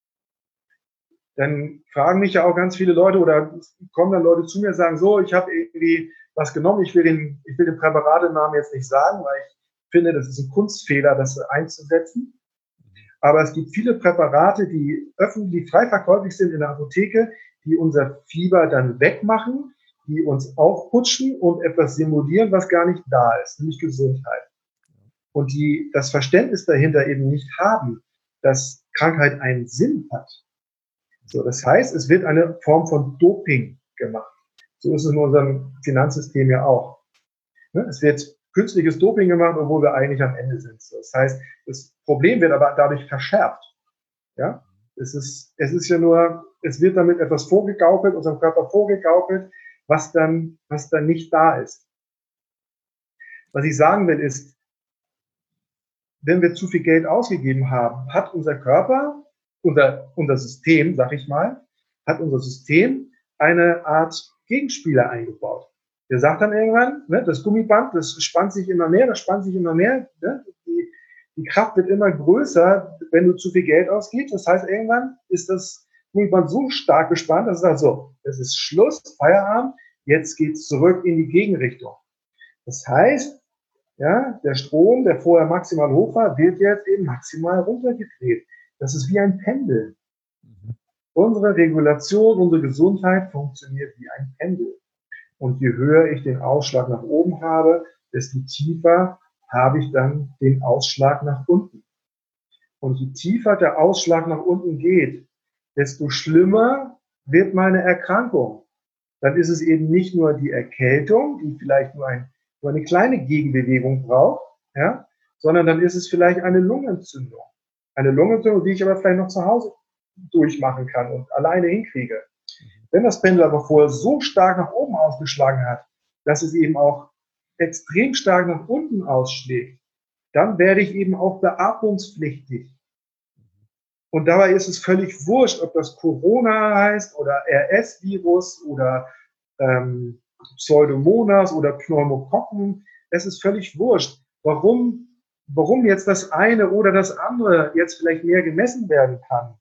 dann fragen mich ja auch ganz viele Leute oder kommen dann Leute zu mir und sagen, so, ich habe irgendwie was genommen, ich will den Präparatenamen jetzt nicht sagen, weil ich finde, das ist ein Kunstfehler, das einzusetzen. Aber es gibt viele Präparate, die frei verkäuflich sind in der Apotheke, die unser Fieber dann wegmachen, die uns aufputschen und etwas simulieren, was gar nicht da ist, nämlich Gesundheit. Und die das Verständnis dahinter eben nicht haben, dass Krankheit einen Sinn hat. So, das heißt, es wird eine Form von Doping gemacht. So ist es in unserem Finanzsystem ja auch. Es wird künstliches Doping gemacht, obwohl wir eigentlich am Ende sind. Das heißt, das Problem wird aber dadurch verschärft. Ja? Es wird damit etwas vorgegaukelt, unserem Körper vorgegaukelt, was dann nicht da ist. Was ich sagen will ist, wenn wir zu viel Geld ausgegeben haben, hat unser Körper, unser System, sag ich mal, hat unser System eine Art Gegenspieler eingebaut. Der sagt dann irgendwann, ne, das Gummiband, das spannt sich immer mehr. Ne? Die Kraft wird immer größer, wenn du zu viel Geld ausgibst. Das heißt, irgendwann ist das Gummiband so stark gespannt, dass es sagt so, es ist Schluss, Feierabend, jetzt geht's zurück in die Gegenrichtung. Das heißt, ja, der Strom, der vorher maximal hoch war, wird jetzt eben maximal runtergedreht. Das ist wie ein Pendel. Unsere Regulation, unsere Gesundheit funktioniert wie ein Pendel. Und je höher ich den Ausschlag nach oben habe, desto tiefer habe ich dann den Ausschlag nach unten. Und je tiefer der Ausschlag nach unten geht, desto schlimmer wird meine Erkrankung. Dann ist es eben nicht nur die Erkältung, die vielleicht nur eine kleine Gegenbewegung braucht, ja, sondern dann ist es vielleicht eine Lungenentzündung. Eine Lungenentzündung, die ich aber vielleicht noch zu Hause durchmachen kann und alleine hinkriege. Wenn das Pendel aber vorher so stark nach oben ausgeschlagen hat, dass es eben auch extrem stark nach unten ausschlägt, dann werde ich eben auch beatmungspflichtig. Und dabei ist es völlig wurscht, ob das Corona heißt oder RS-Virus oder Pseudomonas oder Pneumokokken. Es ist völlig wurscht. Warum jetzt das eine oder das andere jetzt vielleicht mehr gemessen werden kann,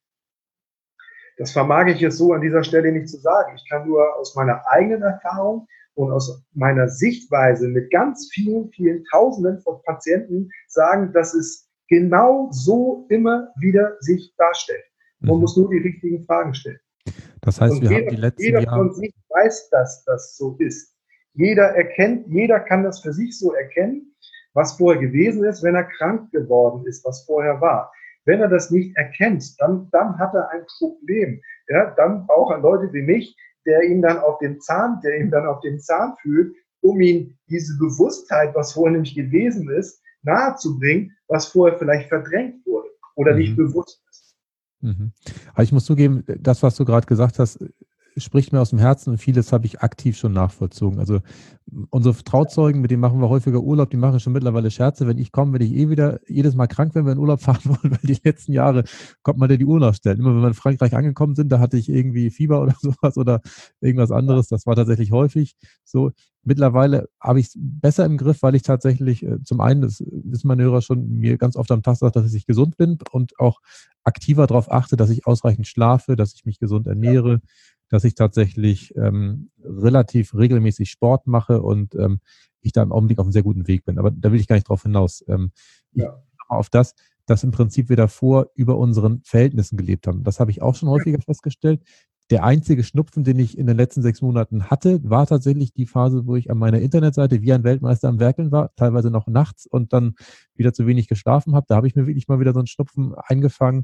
das vermag ich jetzt so an dieser Stelle nicht zu sagen. Ich kann nur aus meiner eigenen Erfahrung und aus meiner Sichtweise mit ganz vielen, vielen Tausenden von Patienten sagen, dass es genau so immer wieder sich darstellt. Man muss nur die richtigen Fragen stellen. Das heißt, wir haben die letzten Jahre... Jeder von sich weiß, dass das so ist. Jeder kann das für sich so erkennen, was vorher gewesen ist, wenn er krank geworden ist, was vorher war. Wenn er das nicht erkennt, dann hat er ein Problem. Ja, dann braucht er Leute wie mich, der ihm dann auf den Zahn fühlt, um ihm diese Bewusstheit, was vorher nämlich gewesen ist, nahezubringen, was vorher vielleicht verdrängt wurde oder nicht bewusst ist. Aber ich muss zugeben, das, was du gerade gesagt hast, spricht mir aus dem Herzen und vieles habe ich aktiv schon nachvollzogen. Also unsere Trauzeugen, mit denen machen wir häufiger Urlaub, die machen schon mittlerweile Scherze. Wenn ich komme, werde ich wieder jedes Mal krank, wenn wir in Urlaub fahren wollen, weil die letzten Jahre kommt man die Uhr nachstellen. Immer wenn wir in Frankreich angekommen sind, da hatte ich irgendwie Fieber oder sowas oder irgendwas anderes. Das war tatsächlich häufig so. Mittlerweile habe ich es besser im Griff, weil ich tatsächlich zum einen, das wissen meine Hörer schon, mir ganz oft am Tag sagt, dass ich gesund bin und auch aktiver darauf achte, dass ich ausreichend schlafe, dass ich mich gesund ernähre, dass ich tatsächlich relativ regelmäßig Sport mache und ich da im Augenblick auf einem sehr guten Weg bin. Aber da will ich gar nicht drauf hinaus. Ich komme auf das, dass im Prinzip wir davor über unseren Verhältnissen gelebt haben. Das habe ich auch schon häufiger festgestellt. der einzige Schnupfen, den ich in den letzten 6 Monaten hatte, war tatsächlich die Phase, wo ich an meiner Internetseite wie ein Weltmeister am Werkeln war, teilweise noch nachts und dann wieder zu wenig geschlafen habe. Da habe ich mir wirklich mal wieder so einen Schnupfen eingefangen.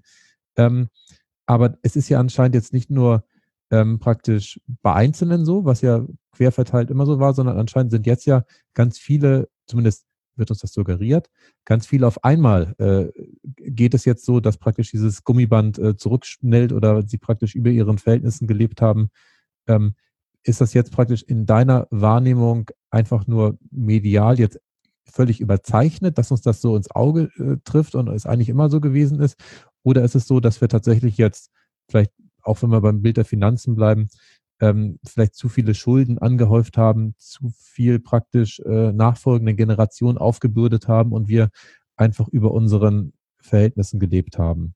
Aber es ist ja anscheinend jetzt nicht nur praktisch bei Einzelnen so, was ja querverteilt immer so war, sondern anscheinend sind jetzt ja ganz viele, zumindest wird uns das suggeriert, ganz viele auf einmal. Geht es jetzt so, dass praktisch dieses Gummiband zurückschnellt oder sie praktisch über ihren Verhältnissen gelebt haben? Ist das jetzt praktisch in deiner Wahrnehmung einfach nur medial jetzt völlig überzeichnet, dass uns das so ins Auge trifft und es eigentlich immer so gewesen ist? Oder ist es so, dass wir tatsächlich jetzt vielleicht, auch wenn wir beim Bild der Finanzen bleiben, vielleicht zu viele Schulden angehäuft haben, zu viel praktisch nachfolgenden Generationen aufgebürdet haben und wir einfach über unseren Verhältnissen gelebt haben?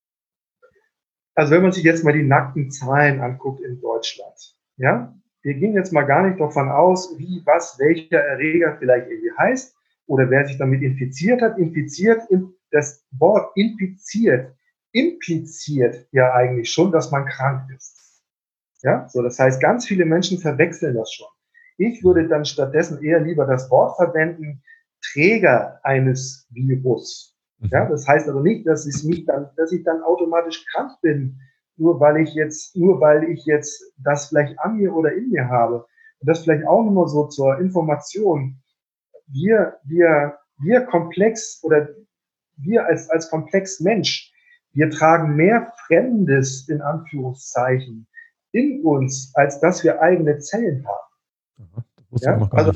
Also wenn man sich jetzt mal die nackten Zahlen anguckt in Deutschland, ja, wir gehen jetzt mal gar nicht davon aus, wie, was, welcher Erreger vielleicht irgendwie heißt oder wer sich damit infiziert hat. Das Wort infiziert impliziert ja eigentlich schon, dass man krank ist. Ja, so, das heißt, ganz viele Menschen verwechseln das schon. Ich würde dann stattdessen eher lieber das Wort verwenden, Träger eines Virus. Ja, das heißt aber nicht, dass ich dann automatisch krank bin, nur weil ich jetzt das vielleicht an mir oder in mir habe. Und das vielleicht auch nochmal so zur Information. Wir komplex oder wir als komplex Mensch, wir tragen mehr Fremdes in Anführungszeichen in uns, als dass wir eigene Zellen haben. Ja? Also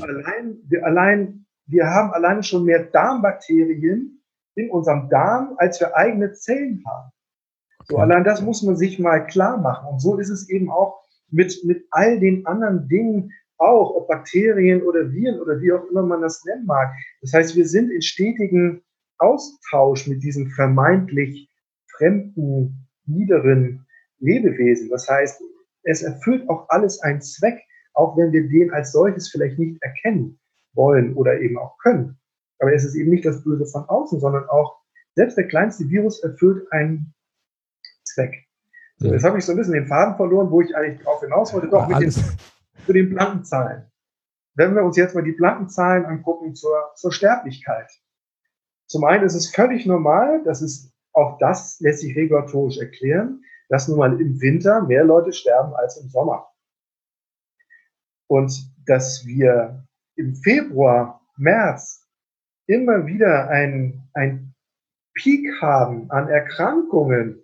wir haben allein schon mehr Darmbakterien in unserem Darm, als wir eigene Zellen haben. So, allein das muss man sich mal klar machen. Und so ist es eben auch mit all den anderen Dingen auch, ob Bakterien oder Viren oder wie auch immer man das nennen mag. Das heißt, wir sind in stetigen Austausch mit diesen vermeintlich fremden, niederen Lebewesen. Das heißt, es erfüllt auch alles einen Zweck, auch wenn wir den als solches vielleicht nicht erkennen wollen oder eben auch können. Aber es ist eben nicht das Böse von außen, sondern auch selbst der kleinste Virus erfüllt einen Zweck. So, jetzt habe ich so ein bisschen den Faden verloren, wo ich eigentlich drauf hinaus wollte, doch zu den blanken Zahlen. Wenn wir uns jetzt mal die blanken Zahlen angucken zur Sterblichkeit. Zum einen ist es völlig normal, auch das lässt sich regulatorisch erklären, dass nun mal im Winter mehr Leute sterben als im Sommer. Und dass wir im Februar, März immer wieder ein Peak haben an Erkrankungen,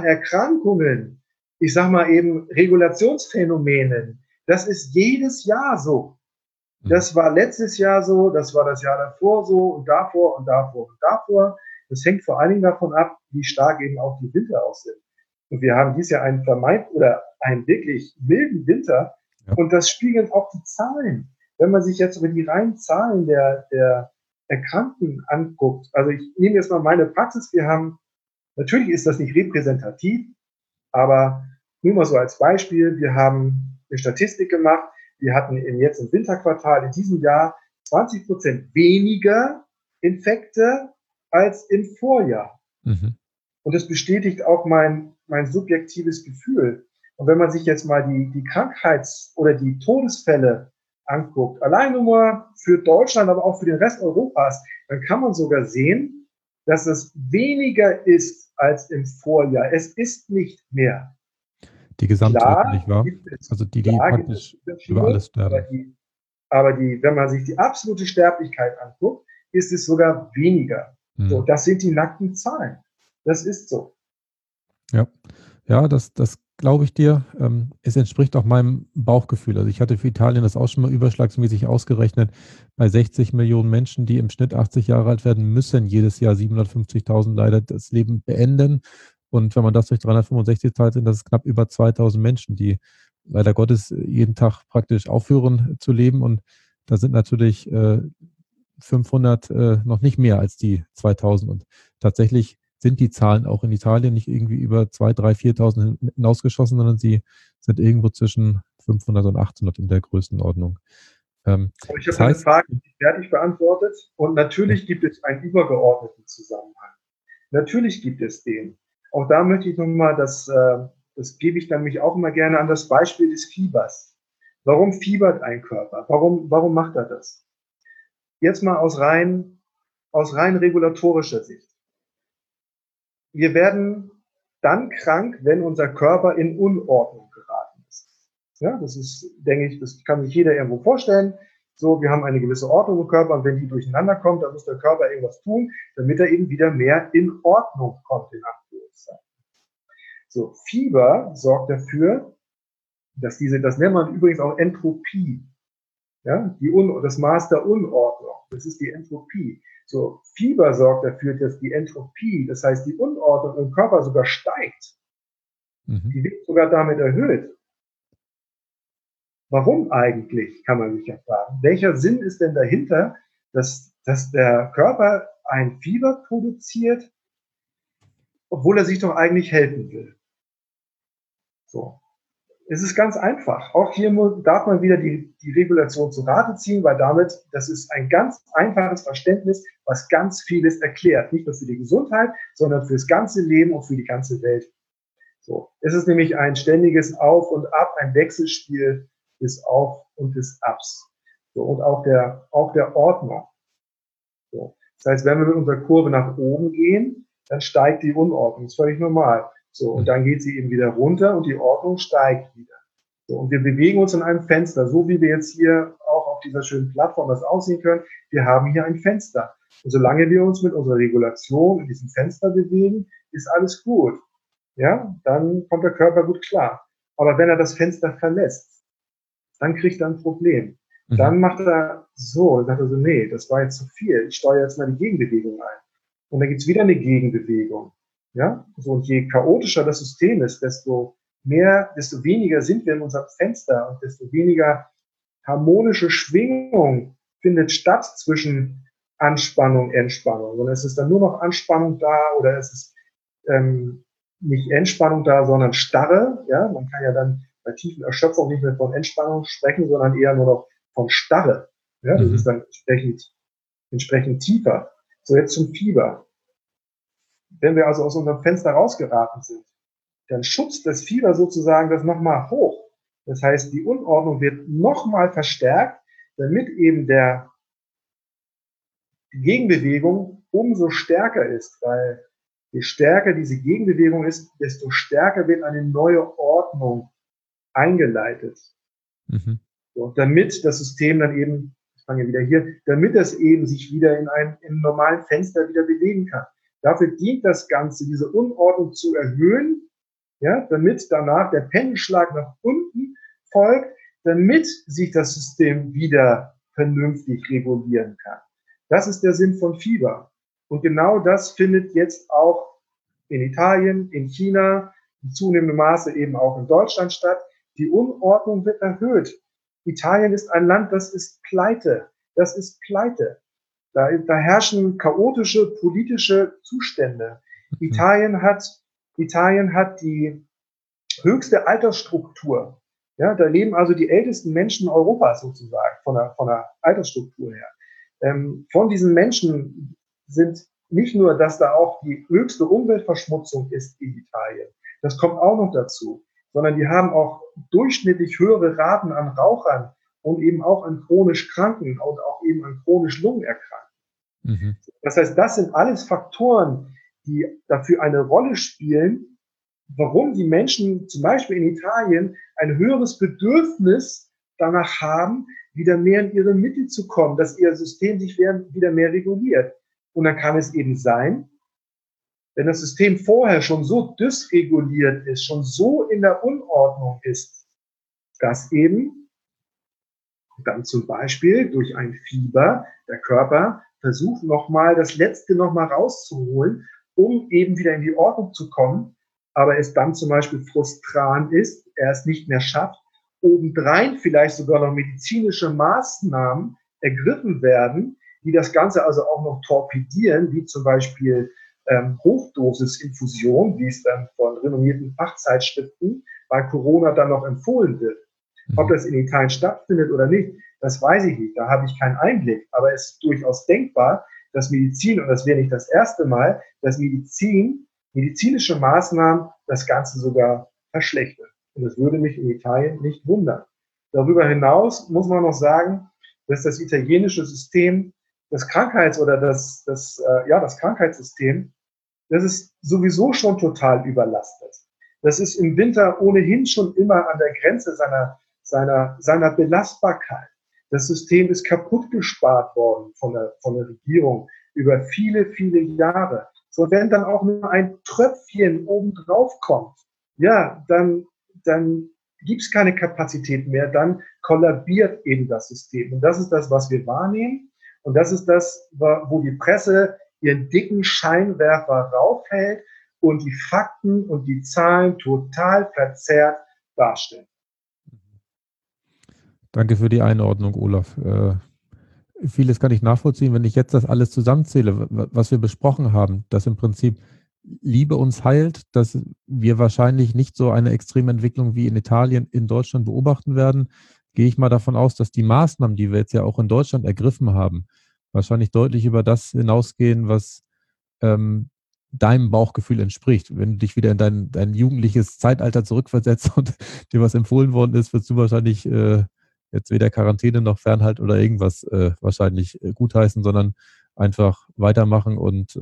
ich sag mal eben Regulationsphänomenen. Das ist jedes Jahr so. Das war letztes Jahr so, das war das Jahr davor so und davor und davor und davor. Das hängt vor allen Dingen davon ab, wie stark eben auch die Winter auch sind. Und wir haben dieses Jahr einen wirklich milden Winter. Ja. Und das spiegeln auch die Zahlen. Wenn man sich jetzt über die reinen Zahlen der Erkrankten anguckt, also ich nehme jetzt mal meine Praxis, natürlich ist das nicht repräsentativ, aber nur mal so als Beispiel, wir haben eine Statistik gemacht, wir hatten jetzt im Winterquartal in diesem Jahr 20% weniger Infekte als im Vorjahr. Mhm. Und das bestätigt auch mein subjektives Gefühl. Und wenn man sich jetzt mal die Krankheits- oder die Todesfälle anguckt, allein nur für Deutschland, aber auch für den Rest Europas, dann kann man sogar sehen, dass es weniger ist als im Vorjahr. Es ist nicht mehr. Die Gesamtheit, nicht wahr? Also die praktisch über alles sterben. Aber wenn man sich die absolute Sterblichkeit anguckt, ist es sogar weniger. So, das sind die nackten Zahlen. Das ist so. Ja, das glaube ich dir. Es entspricht auch meinem Bauchgefühl. Also ich hatte für Italien das auch schon mal überschlagsmäßig ausgerechnet. Bei 60 Millionen Menschen, die im Schnitt 80 Jahre alt werden, müssen jedes Jahr 750.000 leider das Leben beenden. Und wenn man das durch 365 teilt, sind das knapp über 2.000 Menschen, die leider Gottes jeden Tag praktisch aufhören zu leben. Und da sind natürlich 500 noch nicht mehr als die 2.000. Und tatsächlich sind die Zahlen auch in Italien nicht irgendwie über 2.000, 3.000, 4.000 hinausgeschossen, sondern sie sind irgendwo zwischen 500 und 800 in der Größenordnung. Ich habe eine Frage nicht fertig beantwortet und natürlich gibt es einen übergeordneten Zusammenhang. Natürlich gibt es den. Auch da möchte ich nochmal Das gebe ich dann nämlich auch immer gerne an das Beispiel des Fiebers. Warum fiebert ein Körper? Warum macht er das? Jetzt mal aus rein regulatorischer Sicht. Wir werden dann krank, wenn unser Körper in Unordnung geraten ist. Ja, das ist, denke ich, das kann sich jeder irgendwo vorstellen. So, wir haben eine gewisse Ordnung im Körper und wenn die durcheinander kommt, dann muss der Körper irgendwas tun, damit er eben wieder mehr in Ordnung kommt, in Anführungszeichen. So, Fieber sorgt dafür, dass das nennt man übrigens auch Entropie. Ja, das Maß der Unordnung, das ist die Entropie. So, Fieber sorgt dafür, dass die Entropie, das heißt die Unordnung im Körper sogar steigt. Die wird sogar damit erhöht. Warum eigentlich, kann man sich ja fragen. Welcher Sinn ist denn dahinter, dass der Körper ein Fieber produziert, obwohl er sich doch eigentlich helfen will? So. Es ist ganz einfach. Auch hier darf man wieder die Regulation zu Rate ziehen, weil das ist ein ganz einfaches Verständnis, was ganz vieles erklärt. Nicht nur für die Gesundheit, sondern für das ganze Leben und für die ganze Welt. So. Es ist nämlich ein ständiges Auf und Ab, ein Wechselspiel des Auf und des Abs. So. Und auch der Ordnung. So. Das heißt, wenn wir mit unserer Kurve nach oben gehen, dann steigt die Unordnung. Das ist völlig normal. So, und dann geht sie eben wieder runter und die Ordnung steigt wieder. So, und wir bewegen uns in einem Fenster, so wie wir jetzt hier auch auf dieser schönen Plattform das aussehen können. Wir haben hier ein Fenster. Und solange wir uns mit unserer Regulation in diesem Fenster bewegen, ist alles gut. Ja, dann kommt der Körper gut klar. Aber wenn er das Fenster verlässt, dann kriegt er ein Problem. Dann macht er so, sagt er so, nee, das war jetzt zu viel. Ich steuere jetzt mal die Gegenbewegung ein. Und dann gibt's wieder eine Gegenbewegung. Ja, so, und je chaotischer das System ist, desto weniger sind wir in unserem Fenster und desto weniger harmonische Schwingung findet statt zwischen Anspannung, Entspannung. Und es ist dann nur noch Anspannung da oder es ist nicht Entspannung da, sondern Starre. Ja, man kann ja dann bei tiefen Erschöpfung nicht mehr von Entspannung sprechen, sondern eher nur noch von Starre. Ja, das ist dann entsprechend tiefer. So, jetzt zum Fieber. Wenn wir also aus unserem Fenster rausgeraten sind, dann schubst das Fieber sozusagen das nochmal hoch. Das heißt, die Unordnung wird nochmal verstärkt, damit eben die Gegenbewegung umso stärker ist, weil je stärker diese Gegenbewegung ist, desto stärker wird eine neue Ordnung eingeleitet. So, damit das System dann eben, ich fange wieder hier, damit es eben sich wieder in einem normalen Fenster wieder bewegen kann. Dafür dient das Ganze, diese Unordnung zu erhöhen, ja, damit danach der Pendelschlag nach unten folgt, damit sich das System wieder vernünftig regulieren kann. Das ist der Sinn von Fieber. Und genau das findet jetzt auch in Italien, in China, in zunehmendem Maße eben auch in Deutschland statt. Die Unordnung wird erhöht. Italien ist ein Land, das ist pleite. Das ist pleite. Da herrschen chaotische politische Zustände. Italien hat die höchste Altersstruktur. Ja, da leben also die ältesten Menschen Europas sozusagen von der Altersstruktur her. Von diesen Menschen sind nicht nur, dass da auch die höchste Umweltverschmutzung ist in Italien. Das kommt auch noch dazu, sondern die haben auch durchschnittlich höhere Raten an Rauchern und eben auch an chronisch Kranken und auch eben an chronisch Lungenerkrankten. Das heißt, das sind alles Faktoren, die dafür eine Rolle spielen, warum die Menschen zum Beispiel in Italien ein höheres Bedürfnis danach haben, wieder mehr in ihre Mitte zu kommen, dass ihr System sich wieder mehr reguliert. Und dann kann es eben sein, wenn das System vorher schon so dysreguliert ist, schon so in der Unordnung ist, dass eben dann zum Beispiel durch ein Fieber der Körper versucht nochmal das Letzte nochmal rauszuholen, um eben wieder in die Ordnung zu kommen, aber es dann zum Beispiel frustrant ist, er es nicht mehr schafft, obendrein vielleicht sogar noch medizinische Maßnahmen ergriffen werden, die das Ganze also auch noch torpedieren, wie zum Beispiel Hochdosisinfusion, wie es dann von renommierten Fachzeitschriften bei Corona dann noch empfohlen wird. Ob das in Italien stattfindet oder nicht, das weiß ich nicht, da habe ich keinen Einblick. Aber es ist durchaus denkbar, dass Medizin, und das wäre nicht das erste Mal, dass medizinische Maßnahmen das Ganze sogar verschlechtert. Und das würde mich in Italien nicht wundern. Darüber hinaus muss man noch sagen, dass das italienische System, das Krankheitssystem, das ist sowieso schon total überlastet. Das ist im Winter ohnehin schon immer an der Grenze seiner Belastbarkeit. Das System ist kaputt gespart worden von der Regierung über viele, viele Jahre. So, wenn dann auch nur ein Tröpfchen obendrauf kommt, ja, dann gibt es keine Kapazität mehr, dann kollabiert eben das System. Und das ist das, was wir wahrnehmen. Und das ist das, wo die Presse ihren dicken Scheinwerfer raufhält und die Fakten und die Zahlen total verzerrt darstellen. Danke für die Einordnung, Olaf. Vieles kann ich nachvollziehen, wenn ich jetzt das alles zusammenzähle, was wir besprochen haben, dass im Prinzip Liebe uns heilt, dass wir wahrscheinlich nicht so eine Extrementwicklung wie in Italien in Deutschland beobachten werden, gehe ich mal davon aus, dass die Maßnahmen, die wir jetzt ja auch in Deutschland ergriffen haben, wahrscheinlich deutlich über das hinausgehen, was deinem Bauchgefühl entspricht. Wenn du dich wieder in dein jugendliches Zeitalter zurückversetzt und dir was empfohlen worden ist, wirst du wahrscheinlich jetzt weder Quarantäne noch Fernhalt oder irgendwas wahrscheinlich gutheißen, sondern einfach weitermachen und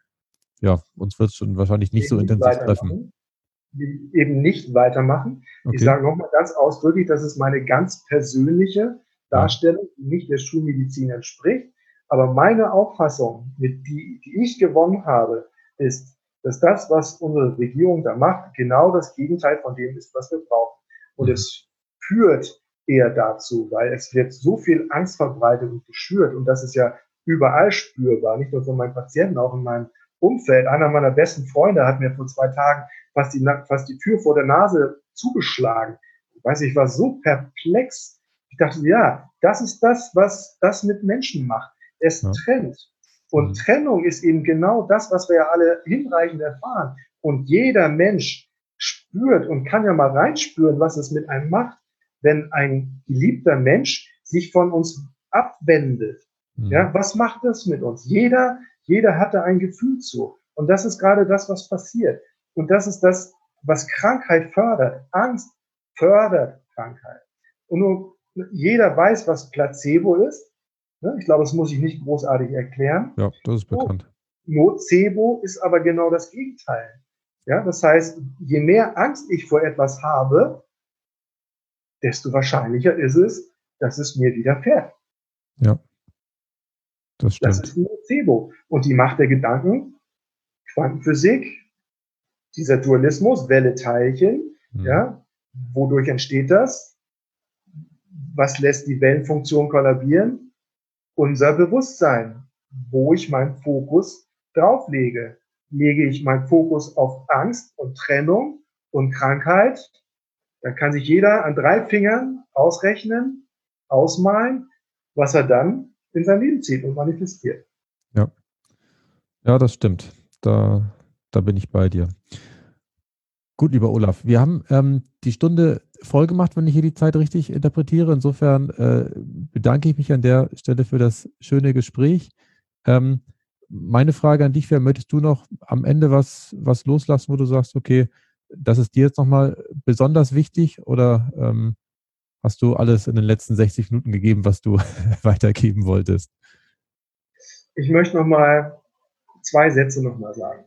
uns wird es schon wahrscheinlich nicht so intensiv treffen. Eben nicht weitermachen. Okay. Ich sage nochmal ganz ausdrücklich, das ist meine ganz persönliche Darstellung, die nicht der Schulmedizin entspricht. Aber meine Auffassung, die ich gewonnen habe, ist, dass das, was unsere Regierung da macht, genau das Gegenteil von dem ist, was wir brauchen. Und es führt eher dazu, weil es wird so viel Angst verbreitet und geschürt. Und das ist ja überall spürbar, nicht nur von meinen Patienten, auch in meinem Umfeld. Einer meiner besten Freunde hat mir vor 2 Tagen fast die Tür vor der Nase zugeschlagen. Ich war so perplex. Ich dachte, ja, das ist das, was das mit Menschen macht. Es trennt. Und Trennung ist eben genau das, was wir ja alle hinreichend erfahren. Und jeder Mensch spürt und kann ja mal reinspüren, was es mit einem macht, wenn ein geliebter Mensch sich von uns abwendet. Ja, was macht das mit uns? Jeder hat da ein Gefühl zu. Und das ist gerade das, was passiert. Und das ist das, was Krankheit fördert. Angst fördert Krankheit. Und nur jeder weiß, was Placebo ist. Ich glaube, das muss ich nicht großartig erklären. Ja, das ist bekannt. Nocebo ist aber genau das Gegenteil. Ja, das heißt, je mehr Angst ich vor etwas habe, desto wahrscheinlicher ist es, dass es mir widerfährt. Ja, das stimmt. Das ist Nocebo. Und die Macht der Gedanken, Quantenphysik, dieser Dualismus, Welle, Teilchen, ja, wodurch entsteht das? Was lässt die Wellenfunktion kollabieren? Unser Bewusstsein, wo ich meinen Fokus drauflege. Lege ich meinen Fokus auf Angst und Trennung und Krankheit, dann kann sich jeder an 3 Fingern ausrechnen, ausmalen, was er dann in sein Leben zieht und manifestiert. Ja, das stimmt. Da bin ich bei dir. Gut, lieber Olaf, wir haben die Stunde voll gemacht, wenn ich hier die Zeit richtig interpretiere. Insofern bedanke ich mich an der Stelle für das schöne Gespräch. Meine Frage an dich wäre, möchtest du noch am Ende was loslassen, wo du sagst, okay, das ist dir jetzt nochmal besonders wichtig, oder hast du alles in den letzten 60 Minuten gegeben, was du weitergeben wolltest? Ich möchte nochmal 2 Sätze nochmal sagen.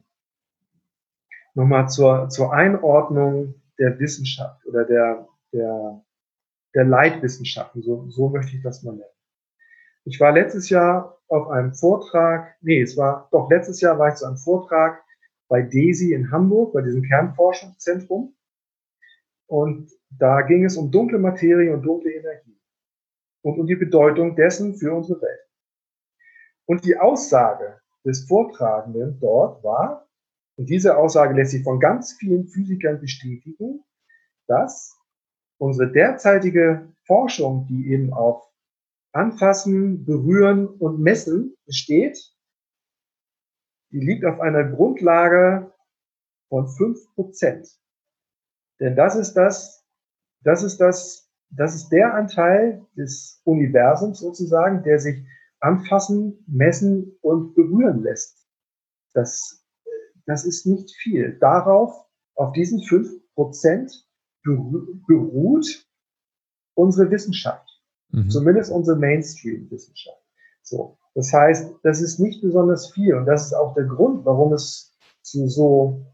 Nochmal zur Einordnung der Wissenschaft oder der Leitwissenschaften, so möchte ich das mal nennen. Ich war letztes Jahr auf einem Vortrag, letztes Jahr war ich zu einem Vortrag bei DESI in Hamburg, bei diesem Kernforschungszentrum. Und da ging es um dunkle Materie und dunkle Energie und um die Bedeutung dessen für unsere Welt. Und die Aussage des Vortragenden dort war, und diese Aussage lässt sich von ganz vielen Physikern bestätigen, dass unsere derzeitige Forschung, die eben auf Anfassen, Berühren und Messen besteht, die liegt auf einer Grundlage von 5%. Denn das ist der Anteil des Universums sozusagen, der sich anfassen, messen und berühren lässt. Das ist nicht viel. Auf diesen beruht unsere Wissenschaft. Zumindest unsere Mainstream-Wissenschaft. So. Das heißt, das ist nicht besonders viel. Und das ist auch der Grund, warum es zu so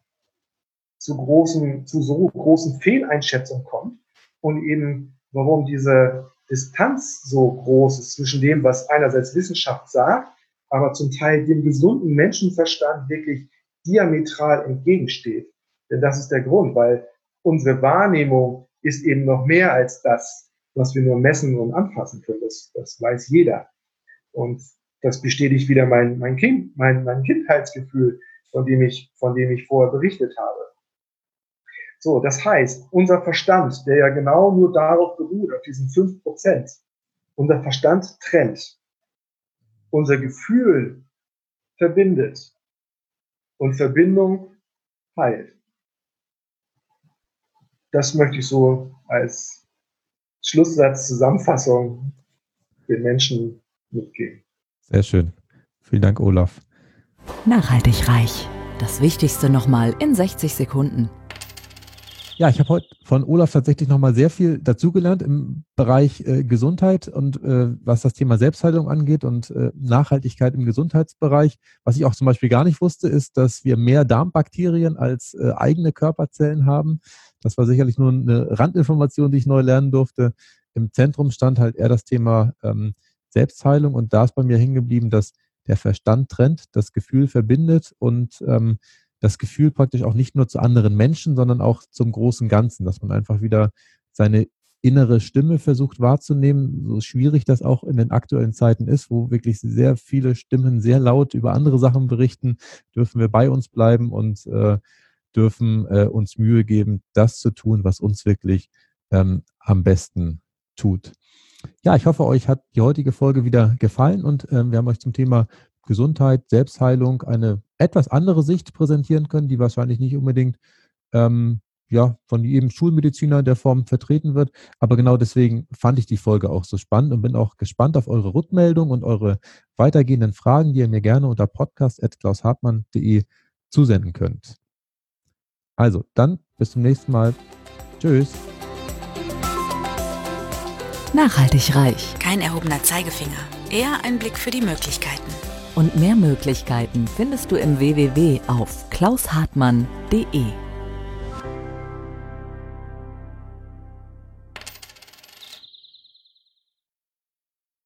großen Fehleinschätzungen kommt und eben warum diese Distanz so groß ist zwischen dem, was einerseits Wissenschaft sagt, aber zum Teil dem gesunden Menschenverstand wirklich diametral entgegensteht. Denn das ist der Grund, weil unsere Wahrnehmung ist eben noch mehr als das, was wir nur messen und anfassen können. Das weiß jeder. Und das bestätigt wieder mein Kindheitsgefühl, von dem ich vorher berichtet habe. So, das heißt, unser Verstand, der ja genau nur darauf beruht, auf diesen 5%, unser Verstand trennt. Unser Gefühl verbindet. Und Verbindung heilt. Das möchte ich so als Schlusssatz, Zusammenfassung den Menschen mitgeben. Sehr schön. Vielen Dank, Olaf. Nachhaltig reich. Das Wichtigste nochmal in 60 Sekunden. Ja, ich habe heute von Olaf tatsächlich nochmal sehr viel dazugelernt im Bereich Gesundheit und was das Thema Selbstheilung angeht und Nachhaltigkeit im Gesundheitsbereich. Was ich auch zum Beispiel gar nicht wusste, ist, dass wir mehr Darmbakterien als eigene Körperzellen haben. Das war sicherlich nur eine Randinformation, die ich neu lernen durfte. Im Zentrum stand halt eher das Thema Selbstheilung und da ist bei mir hängen geblieben, dass der Verstand trennt, das Gefühl verbindet und das Gefühl praktisch auch nicht nur zu anderen Menschen, sondern auch zum großen Ganzen, dass man einfach wieder seine innere Stimme versucht wahrzunehmen, so schwierig das auch in den aktuellen Zeiten ist, wo wirklich sehr viele Stimmen sehr laut über andere Sachen berichten, dürfen wir bei uns bleiben und dürfen uns Mühe geben, das zu tun, was uns wirklich am besten tut. Ja, ich hoffe, euch hat die heutige Folge wieder gefallen und wir haben euch zum Thema Gesundheit, Selbstheilung eine etwas andere Sicht präsentieren können, die wahrscheinlich nicht unbedingt von jedem Schulmediziner der Form vertreten wird. Aber genau deswegen fand ich die Folge auch so spannend und bin auch gespannt auf eure Rückmeldung und eure weitergehenden Fragen, die ihr mir gerne unter podcast@klaushartmann.de zusenden könnt. Also, dann bis zum nächsten Mal. Tschüss. Nachhaltig reich. Kein erhobener Zeigefinger, eher ein Blick für die Möglichkeiten. Und mehr Möglichkeiten findest du im www auf klaushartmann.de.